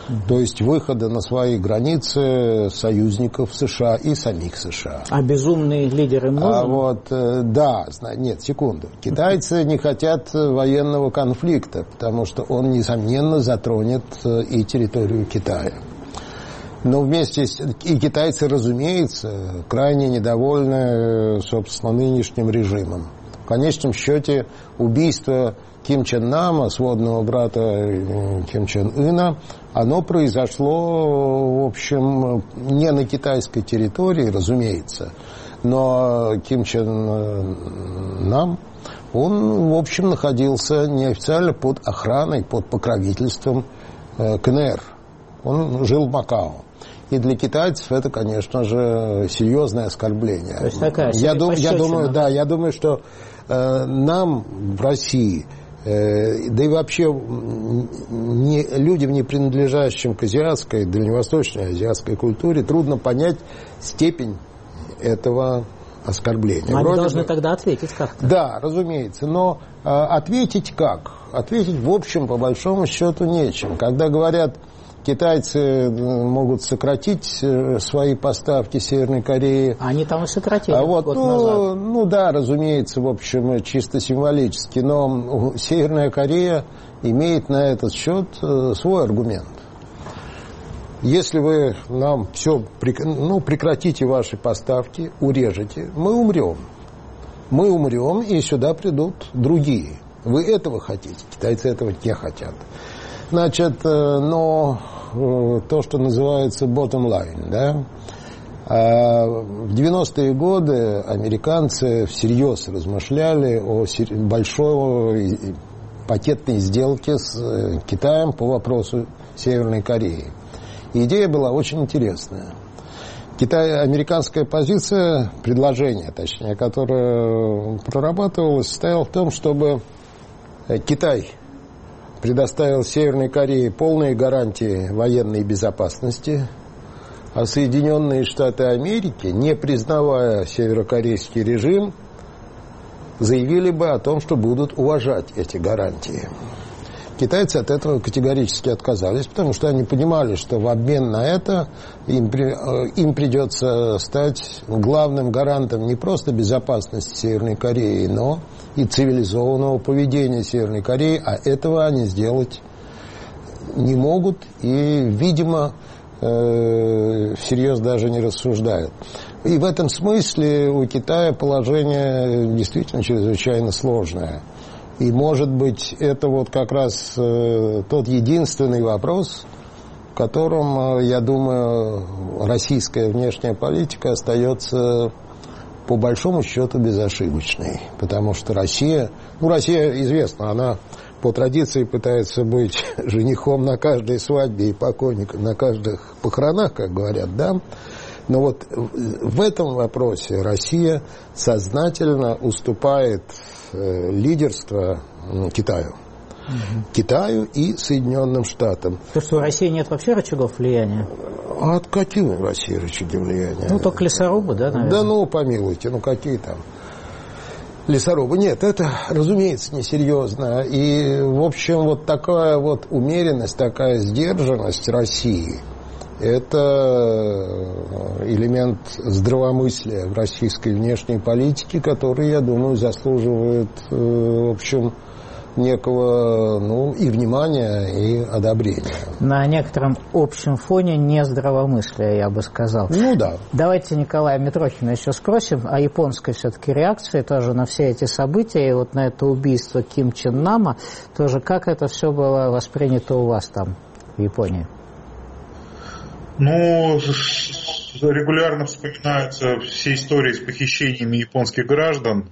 То есть выхода на свои границы союзников США и самих США. А безумные лидеры можно? А вот, да, нет, секунду. Китайцы не хотят военного конфликта, потому что он, несомненно, затронет и территорию Китая. Но вместе с... И китайцы, разумеется, крайне недовольны, собственно, нынешним режимом. В конечном счете, убийство Ким Чен Нама, сводного брата Ким Чен Ына, оно произошло, в общем, не на китайской территории, разумеется, но Ким Чен Нам, он, в общем, находился неофициально под охраной, под покровительством КНР. Он жил в Макао. И для китайцев это, конечно же, серьезное оскорбление. То есть такая я, дум, я думаю, да, я думаю, что э, нам в России, э, да и вообще не, людям, не принадлежащим к азиатской, дальневосточной азиатской культуре, трудно понять степень этого оскорбления. Но они Вроде должны бы, тогда ответить как-то. Да, разумеется, но э, ответить как? Ответить, в общем, по большому счету, нечем. Когда говорят, китайцы могут сократить свои поставки Северной Кореи. Они там и сократили а вот, год ну, назад. Ну да, разумеется, в общем, чисто символически. Но Северная Корея имеет на этот счет свой аргумент. Если вы нам все, ну, прекратите ваши поставки, урежете, мы умрем. Мы умрем, и сюда придут другие. Вы этого хотите, китайцы этого не хотят. Значит, но то, что называется bottom line, да, в девяностые годы американцы всерьез размышляли о большой пакетной сделке с Китаем по вопросу Северной Кореи. И идея была очень интересная. Китай, американская позиция, предложение, точнее, которое прорабатывалось, состояло в том, чтобы Китай предоставил Северной Корее полные гарантии военной безопасности, а Соединенные Штаты Америки, не признавая северокорейский режим, заявили бы о том, что будут уважать эти гарантии. Китайцы от этого категорически отказались, потому что они понимали, что в обмен на это им, им придется стать главным гарантом не просто безопасности Северной Кореи, но и цивилизованного поведения Северной Кореи, а этого они сделать не могут и, видимо, э, всерьез даже не рассуждают. И в этом смысле у Китая положение действительно чрезвычайно сложное. И, может быть, это вот как раз э, тот единственный вопрос, в котором, э, я думаю, российская внешняя политика остается по большому счету безошибочной. Потому что Россия, ну, Россия известна, она по традиции пытается быть женихом на каждой свадьбе и покойником на каждых похоронах, как говорят, да. Но вот в этом вопросе Россия сознательно уступает э, лидерство э, Китаю. Угу. Китаю и Соединенным Штатам. То, что у России нет вообще рычагов влияния? А от какие у России рычаги влияния? Ну, только лесорубы, да, наверное? Да ну, помилуйте, ну какие там лесорубы? Нет, это, разумеется, несерьезно. И, в общем, вот такая вот умеренность, такая сдержанность России – это элемент здравомыслия в российской внешней политике, который, я думаю, заслуживает, в общем, некого, ну, и внимания, и одобрения. На некотором общем фоне не здравомыслия, я бы сказал. Ну да. Давайте Николая Митрохина еще спросим о японской все-таки реакции тоже на все эти события, и вот на это убийство Ким Чен Нама, тоже как это все было воспринято у вас там, в Японии? Ну, регулярно вспоминаются все истории с похищениями японских граждан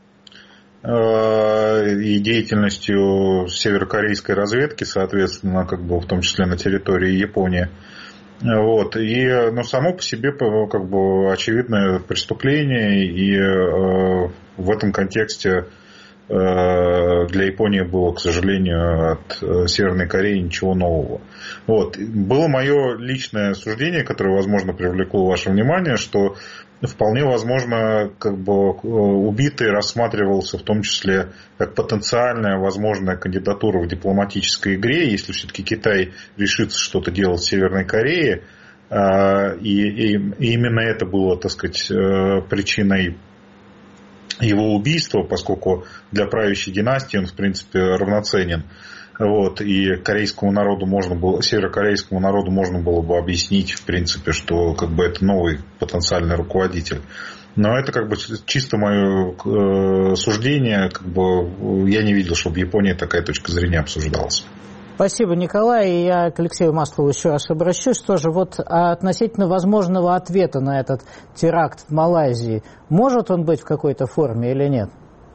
э, и деятельностью северокорейской разведки, соответственно, как бы в том числе на территории Японии. Вот. И, ну, само по себе как бы очевидное преступление, и э, в этом контексте для Японии было, к сожалению, от Северной Кореи ничего нового. Вот. Было мое личное суждение, которое, возможно, привлекло ваше внимание, что вполне возможно, как бы убитый рассматривался в том числе как потенциальная возможная кандидатура в дипломатической игре, если все-таки Китай решится что-то делать в Северной Корее. И, и, и именно это было, так сказать, причиной его убийства, поскольку для правящей династии он, в принципе, равноценен. Вот, и корейскому народу можно было, северокорейскому народу можно было бы объяснить, в принципе, что как бы это новый потенциальный руководитель. Но это как бы чисто мое э, суждение, как бы я не видел, чтобы в Японии такая точка зрения обсуждалась. Спасибо, Николай. И я к Алексею Маслову еще раз обращусь. Тоже вот относительно возможного ответа на этот теракт в Малайзии, может он быть в какой-то форме или нет?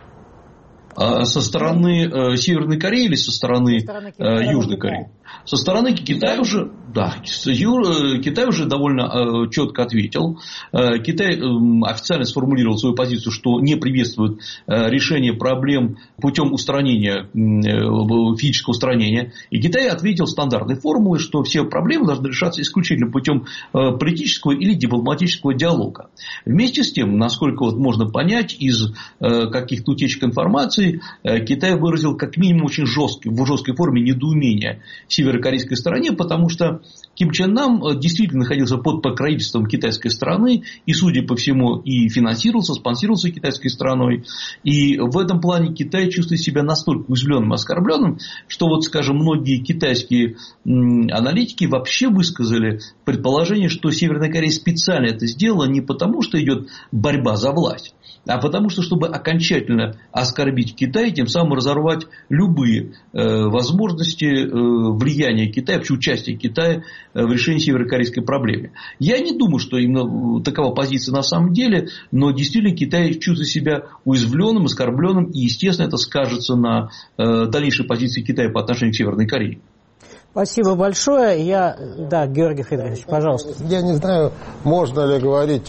Со стороны э, Северной Кореи или со стороны, со стороны Китая, э, Южной Кореи? Со стороны Китая уже, да, Китай уже довольно э, четко ответил. Э, Китай э, официально сформулировал свою позицию, что не приветствует э, решение проблем путем устранения, э, физического устранения. И Китай ответил стандартной формулой, что все проблемы должны решаться исключительно путем э, политического или дипломатического диалога. Вместе с тем, насколько вот можно понять из э, каких-то утечек информации, Китай выразил как минимум очень жесткий, в жесткой форме недоумение северокорейской стороне, потому что Ким Чен Нам действительно находился под покровительством китайской стороны и, судя по всему, и финансировался, спонсировался китайской стороной. И в этом плане Китай чувствует себя настолько уязвленным и оскорбленным, что, вот, скажем, многие китайские аналитики вообще высказали предположение, что Северная Корея специально это сделала не потому, что идет борьба за власть, а потому что, чтобы окончательно оскорбить Китай, тем самым разорвать любые э, возможности э, влияния Китая, вообще участия Китая э, в решении северокорейской проблемы. Я не думаю, что именно такова позиция на самом деле, но действительно Китай чувствует себя уязвленным, оскорбленным, и, естественно, это скажется на э, дальнейшей позиции Китая по отношению к Северной Корее. Спасибо большое. Я... Да, Георгий Федорович, пожалуйста. Я не знаю, можно ли говорить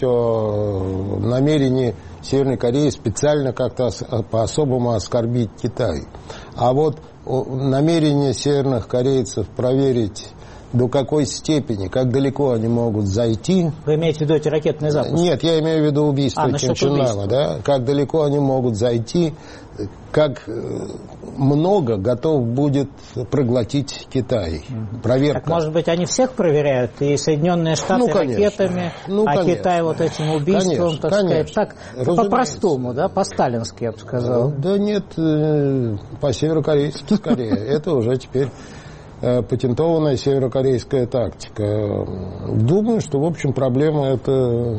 о намерении Северной Кореи специально как-то по-особому оскорбить Китай. А вот намерение северных корейцев проверить, до какой степени, как далеко они могут зайти. Вы имеете в виду эти ракетные запуски? Нет, я имею в виду убийство а, Ким Чен Нама, да? Как далеко они могут зайти, как много готов будет проглотить Китай. Угу. Проверка. Так, может быть, они всех проверяют, и Соединенные Штаты ну, ракетами, ну, а конечно. Китай вот этим убийством, конечно, так конечно. сказать, так по-простому, да, по-сталински, я бы сказал. Да нет, по-северокорейски скорее. Это уже теперь патентованная северокорейская тактика. Думаю, что, в общем, проблема это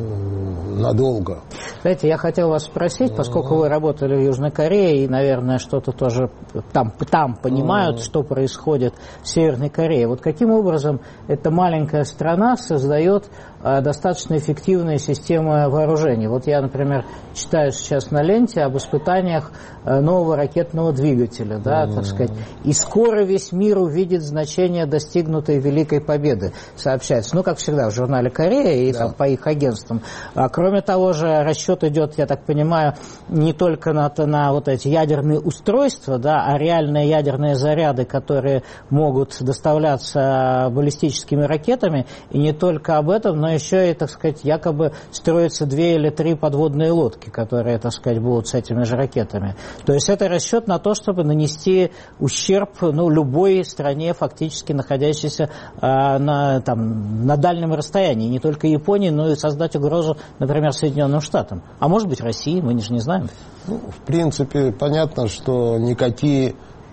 надолго. Знаете, я хотел вас спросить, поскольку вы работали в Южной Корее и, наверное, что-то тоже там, там понимают, что происходит в Северной Корее. Вот каким образом эта маленькая страна создает достаточно эффективные системы вооружений? Вот я, например, читаю сейчас на ленте об испытаниях нового ракетного двигателя, да, mm-hmm. так сказать, и скоро весь мир увидит значение достигнутой Великой Победы, сообщается. Ну, как всегда, в журнале «Корея» и да. там, по их агентствам. А, кроме того же, расчет идет, я так понимаю, не только на, на вот эти ядерные устройства, да, а реальные ядерные заряды, которые могут доставляться баллистическими ракетами, и не только об этом, но еще и, так сказать, якобы строятся две или три подводные лодки, которые, так сказать, будут с этими же ракетами. То есть это расчет на то, чтобы нанести ущерб, ну, любой стране, фактически находящейся а, на, там, на дальнем расстоянии, не только Японии, но и создать угрозу, например, Соединенным Штатам. А может быть, России, мы же не знаем. Ну, в принципе, понятно, что никакие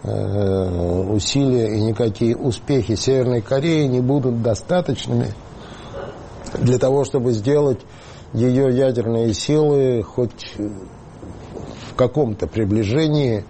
э, усилия и никакие успехи Северной Кореи не будут достаточными для того, чтобы сделать ее ядерные силы хоть в каком-то приближении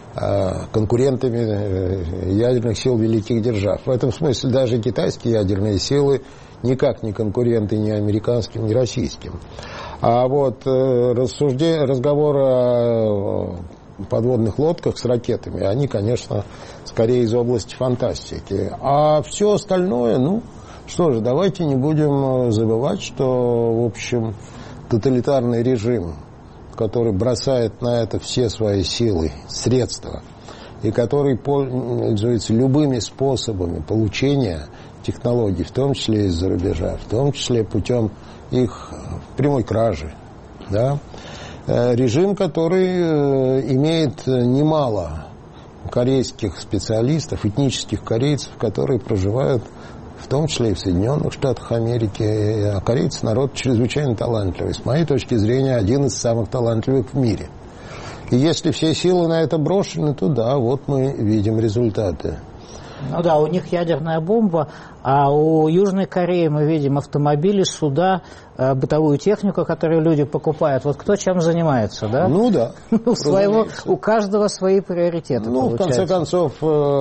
конкурентами ядерных сил великих держав. В этом смысле даже китайские ядерные силы никак не конкуренты ни американским, ни российским. А вот рассуждение, разговоры о подводных лодках с ракетами, они, конечно, скорее из области фантастики. А все остальное, ну, что же, давайте не будем забывать, что, в общем, тоталитарный режим, который бросает на это все свои силы, средства, и который пользуется любыми способами получения технологий, в том числе из-за рубежа, в том числе путем их прямой кражи. Да? Режим, который имеет немало корейских специалистов, этнических корейцев, которые проживают в том числе и в Соединенных Штатах Америки. А корейцы народ чрезвычайно талантливый. С моей точки зрения, один из самых талантливых в мире. И если все силы на это брошены, то да, вот мы видим результаты. Ну да, у них ядерная бомба, а у Южной Кореи мы видим автомобили, суда, бытовую технику, которую люди покупают. Вот кто чем занимается, да? Ну да. У своего, у каждого свои приоритеты. Ну, получается. В конце концов,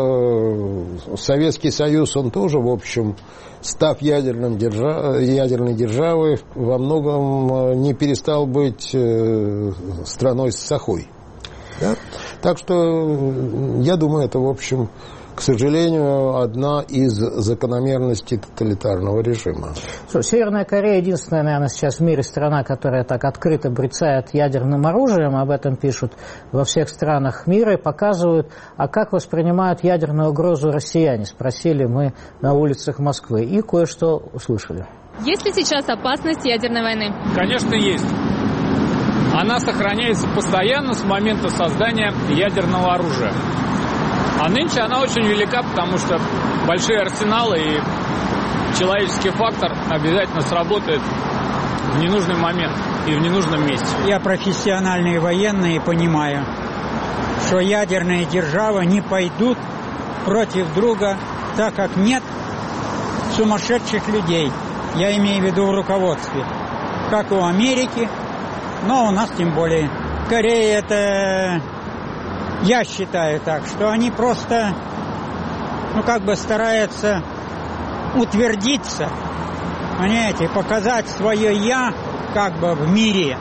Советский Союз, он тоже, в общем, став ядерным держав... ядерной державой, во многом не перестал быть страной с сахой. Да? Так что, я думаю, это, в общем, к сожалению, одна из закономерностей тоталитарного режима. Что, Северная Корея единственная, наверное, сейчас в мире страна, которая так открыто брецает ядерным оружием, об этом пишут во всех странах мира и показывают, а как воспринимают ядерную угрозу россияне, спросили мы на улицах Москвы и кое-что услышали. Есть ли сейчас опасность ядерной войны? Конечно, есть. Она сохраняется постоянно с момента создания ядерного оружия. А нынче она очень велика, потому что большие арсеналы и человеческий фактор обязательно сработает в ненужный момент и в ненужном месте. Я профессиональный военный и понимаю, что ядерные державы не пойдут против друга, так как нет сумасшедших людей. Я имею в виду в руководстве. Как у Америки, но у нас тем более. Корея это... Я считаю так, что они просто, ну, как бы стараются утвердиться, понимаете, показать свое «я», как бы, в мире.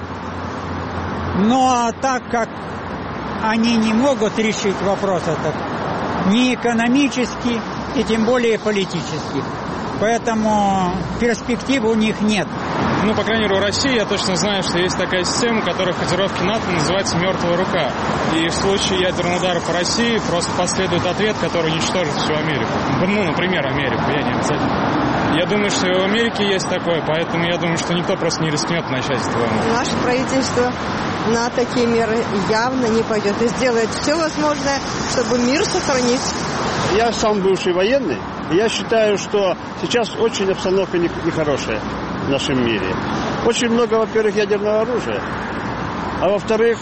Но так как они не могут решить вопрос этот ни экономически, и тем более политически, поэтому перспектив у них нет. Ну, по крайней мере, у России я точно знаю, что есть такая система, которая в котировке НАТО называется «мертвая рука». И в случае ядерного удара по России просто последует ответ, который уничтожит всю Америку. Ну, например, Америку, я не обязательно. Я думаю, что и в Америке есть такое, поэтому я думаю, что никто просто не рискнет начать эту войну. Наше правительство на такие меры явно не пойдет и сделает все возможное, чтобы мир сохранить. Я сам бывший военный, и я считаю, что сейчас очень обстановка нехорошая в нашем мире. Очень много, во-первых, ядерного оружия, а во-вторых,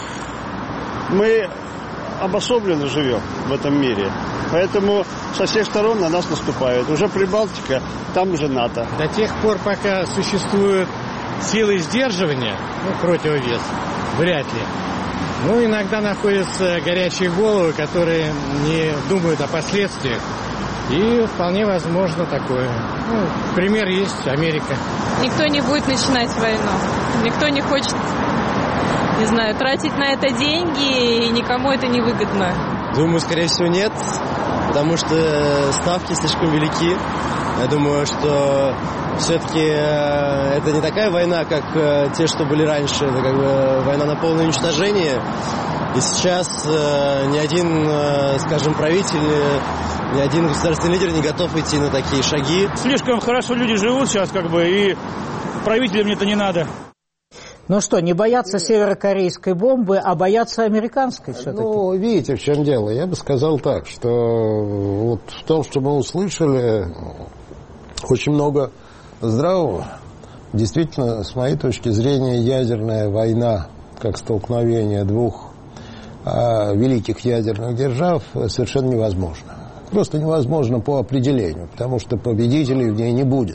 мы обособленно живем в этом мире. Поэтому со всех сторон на нас наступают. Уже Прибалтика, там уже НАТО. До тех пор, пока существуют силы сдерживания, ну, противовес, вряд ли. Ну, иногда находятся горячие головы, которые не думают о последствиях. И вполне возможно такое. Ну, пример есть, Америка. Никто не будет начинать войну. Никто не хочет, не знаю, тратить на это деньги, и никому это не выгодно. Думаю, скорее всего, нет, потому что ставки слишком велики. Я думаю, что все-таки это не такая война, как те, что были раньше. Это как бы война на полное уничтожение. И сейчас ни один, скажем, правитель, ни один государственный лидер не готов идти на такие шаги. Слишком хорошо люди живут сейчас, как бы, и правителям это не надо. Ну что, не боятся северокорейской бомбы, а боятся американской все-таки? Ну, видите, в чем дело. Я бы сказал так, что вот в том, что мы услышали, очень много здравого. Действительно, с моей точки зрения, ядерная война, как столкновение двух а, великих ядерных держав, совершенно невозможно. Просто невозможно по определению, потому что победителей в ней не будет.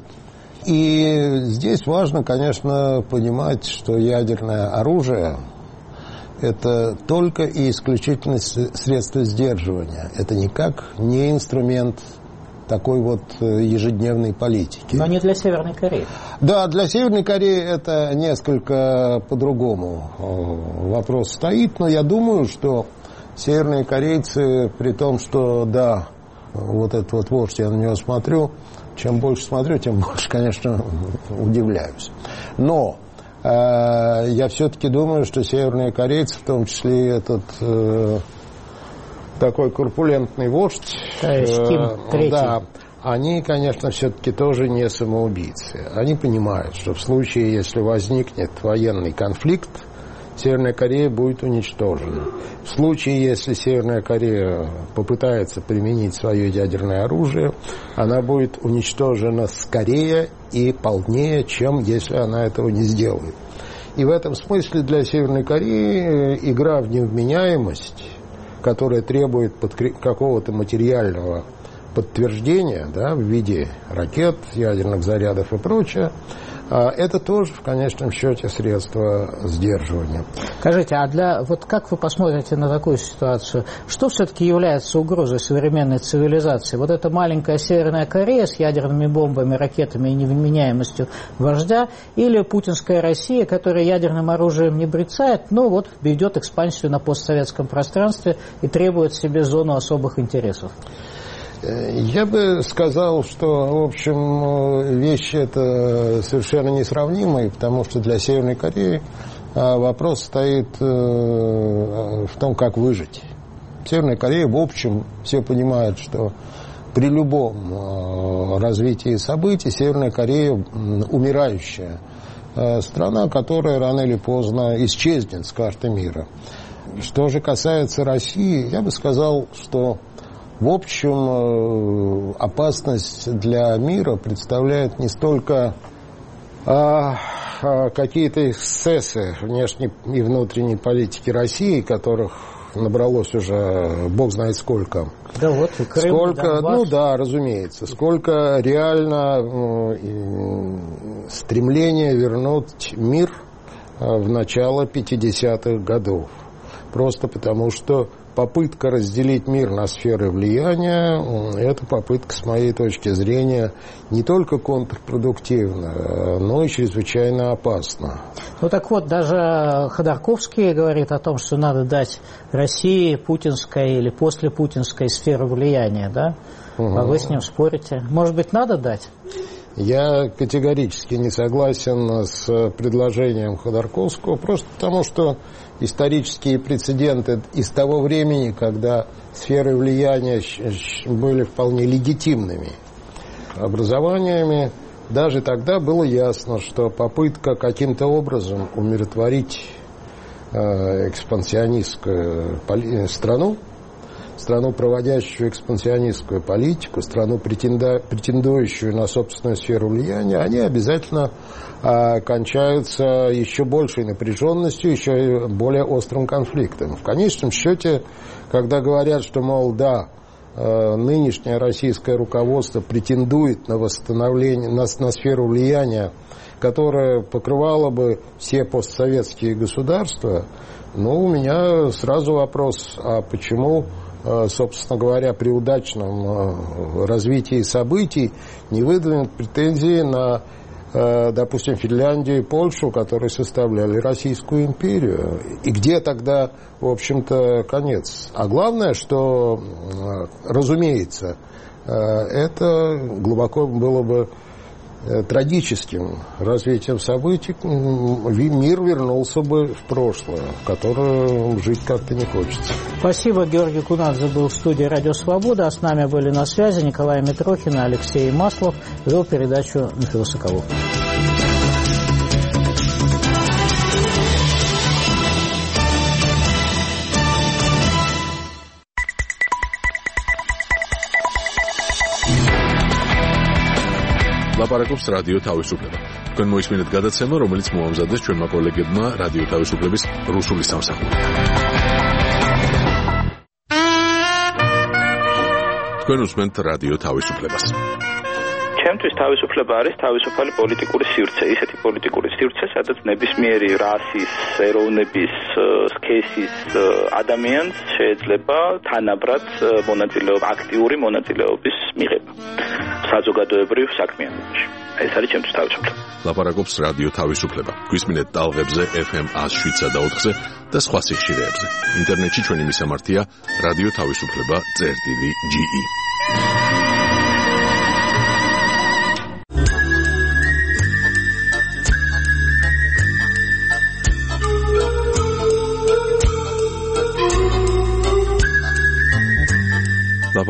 И здесь важно, конечно, понимать, что ядерное оружие – это только и исключительно средство сдерживания. Это никак не инструмент такой вот ежедневной политики. Но не для Северной Кореи. Да, для Северной Кореи это несколько по-другому вопрос стоит, но я думаю, что северные корейцы, при том, что, да, вот этот вот вождь, я на него смотрю, чем больше смотрю, тем больше, конечно, удивляюсь. Но э, я все-таки думаю, что северные корейцы, в том числе этот э, такой корпулентный вождь. То есть Ким Третий. Да, они, конечно, все-таки тоже не самоубийцы. Они понимают, что в случае, если возникнет военный конфликт, Северная Корея будет уничтожена. В случае, если Северная Корея попытается применить свое ядерное оружие, она будет уничтожена скорее и полнее, чем если она этого не сделает. И в этом смысле для Северной Кореи игра в невменяемость, которая требует какого-то материального подтверждения, да, в виде ракет, ядерных зарядов и прочее, это тоже в конечном счете средство сдерживания. Скажите, а для вот как вы посмотрите на такую ситуацию? Что все-таки является угрозой современной цивилизации? Вот эта маленькая Северная Корея с ядерными бомбами, ракетами и невменяемостью вождя, или путинская Россия, которая ядерным оружием не брецает, но вот ведет экспансию на постсоветском пространстве и требует себе зону особых интересов? Я бы сказал, что, в общем, вещи это совершенно несравнимые, потому что для Северной Кореи вопрос стоит в том, как выжить. Северная Корея, в общем, все понимают, что при любом развитии событий Северная Корея умирающая страна, которая рано или поздно исчезнет с карты мира. Что же касается России, я бы сказал, что в общем, опасность для мира представляет не столько а, а, какие-то эксцессы внешней и внутренней политики России, которых набралось уже бог знает сколько. Да вот, и Крым, сколько, и ну да, разумеется, сколько реально э, стремление вернуть мир в начало пятидесятых годов. Просто потому, что попытка разделить мир на сферы влияния, эта попытка, с моей точки зрения, не только контрпродуктивна, но и чрезвычайно опасна. Ну так вот, даже Ходорковский говорит о том, что надо дать России путинской или послепутинской сферу влияния, да? Угу. А вы с ним спорите. Может быть, надо дать? Я категорически не согласен с предложением Ходорковского, просто потому что исторические прецеденты из того времени, когда сферы влияния были вполне легитимными образованиями, даже тогда было ясно, что попытка каким-то образом умиротворить экспансионистскую страну, страну, проводящую экспансионистскую политику, страну, претендующую на собственную сферу влияния, они обязательно а, кончаются еще большей напряженностью, еще более острым конфликтом. В конечном счете, когда говорят, что, мол, да, э, нынешнее российское руководство претендует на восстановление, на, на сферу влияния, которая покрывала бы все постсоветские государства, ну, у меня сразу вопрос, а почему, собственно говоря, при удачном развитии событий не выдвинут претензии на, допустим, Финляндию и Польшу, которые составляли Российскую империю? И где тогда, в общем-то, конец? А главное, что, разумеется, это глубоко было бы трагическим развитием событий, мир вернулся бы в прошлое, в которое жить как-то не хочется. Спасибо. Георгий Кунадзе был в студии «Радио Свобода», а с нами были на связи Николай Митрохин и Алексей Маслов. Вел передачу Михаил Соколов. ლაპარაკობს რადიო თავისუფლება. თქვენ მოისმინეთ გადაცემა, რომელიც მოამზადეს ჩვენმა კოლეგებმა რადიო თავისუფლების რუსული სამსახური. თქვენ უსმენთ რადიო თავისუფლებას. ჩემთვის თავისუფლება არის თავისუფალი პოლიტიკური სივრცე, ისეთი პოლიტიკური სივრცე, სადაც ნებისმიერი რასის, ეროვნების, სქესის ადამიანს შეიძლება თანაბრად მონაწილეობა, აქტიური მონაწილეობის მიღება საზოგადოებრივ საქმიანობაში. ეს არის ჩემთვის თავისუფლება. ლაპარაკობს რადიო თავისუფლება. გვისმინეთ ტალღებზე ეფ ემ one oh seven point four-ზე და სხვა სიხშირეებზე. ინტერნეტში ჩვენი მისამართია რადიო თავისუფლება წერტილი ჯი ი.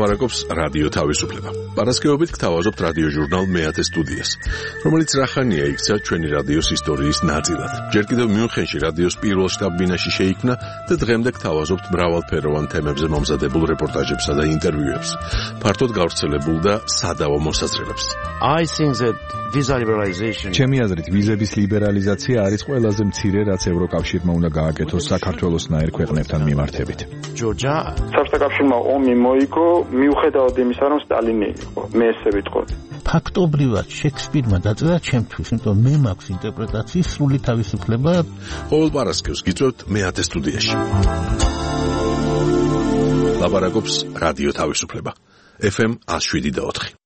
ლაპარაკობს რადიო თავისუფლება. Პარასკევობით გთავაზობთ რადიო ჟურნალ მეათე სტუდიას, რომელიც რახანია იქცა ჩვენი რადიოს ისტორიის ნაწილად. ჯერ კიდევ მიუნხენში რადიოს პირველ შტაბ-ბინაში შეიქმნა და დღემდე გთავაზობთ მრავალფეროვან თემებზე მომზადებულ რეპორტაჟებსა და ინტერვიუებს, ფართოდ გავრცელებულ და სადავო მოსაზრებებს. ჩემი აზრით, ვიზების ლიბერალიზაცია არის ყველაზე მცირე, რაც ევროკავშირმა უნდა გააკეთოს საქართველოსნაირ ქვეყნებთან მიმართებით. საბჭოთა კავშირმა ომი მოიგო, მიუხედავად იმისა, რომ სტალინი იყო. მე ესე ვიტყოდი. ფაქტობრივად შექსპირმა დაწერა ჩემთვის, იმიტომ მე მაქვს ინტერპრეტაციის სრული თავისუფლება. ყოველ პარასკევს გიწევთ მეათე სტუდიაში. ლაპარაკობს რადიო თავისუფლება. ეფ ემ one oh seven point four.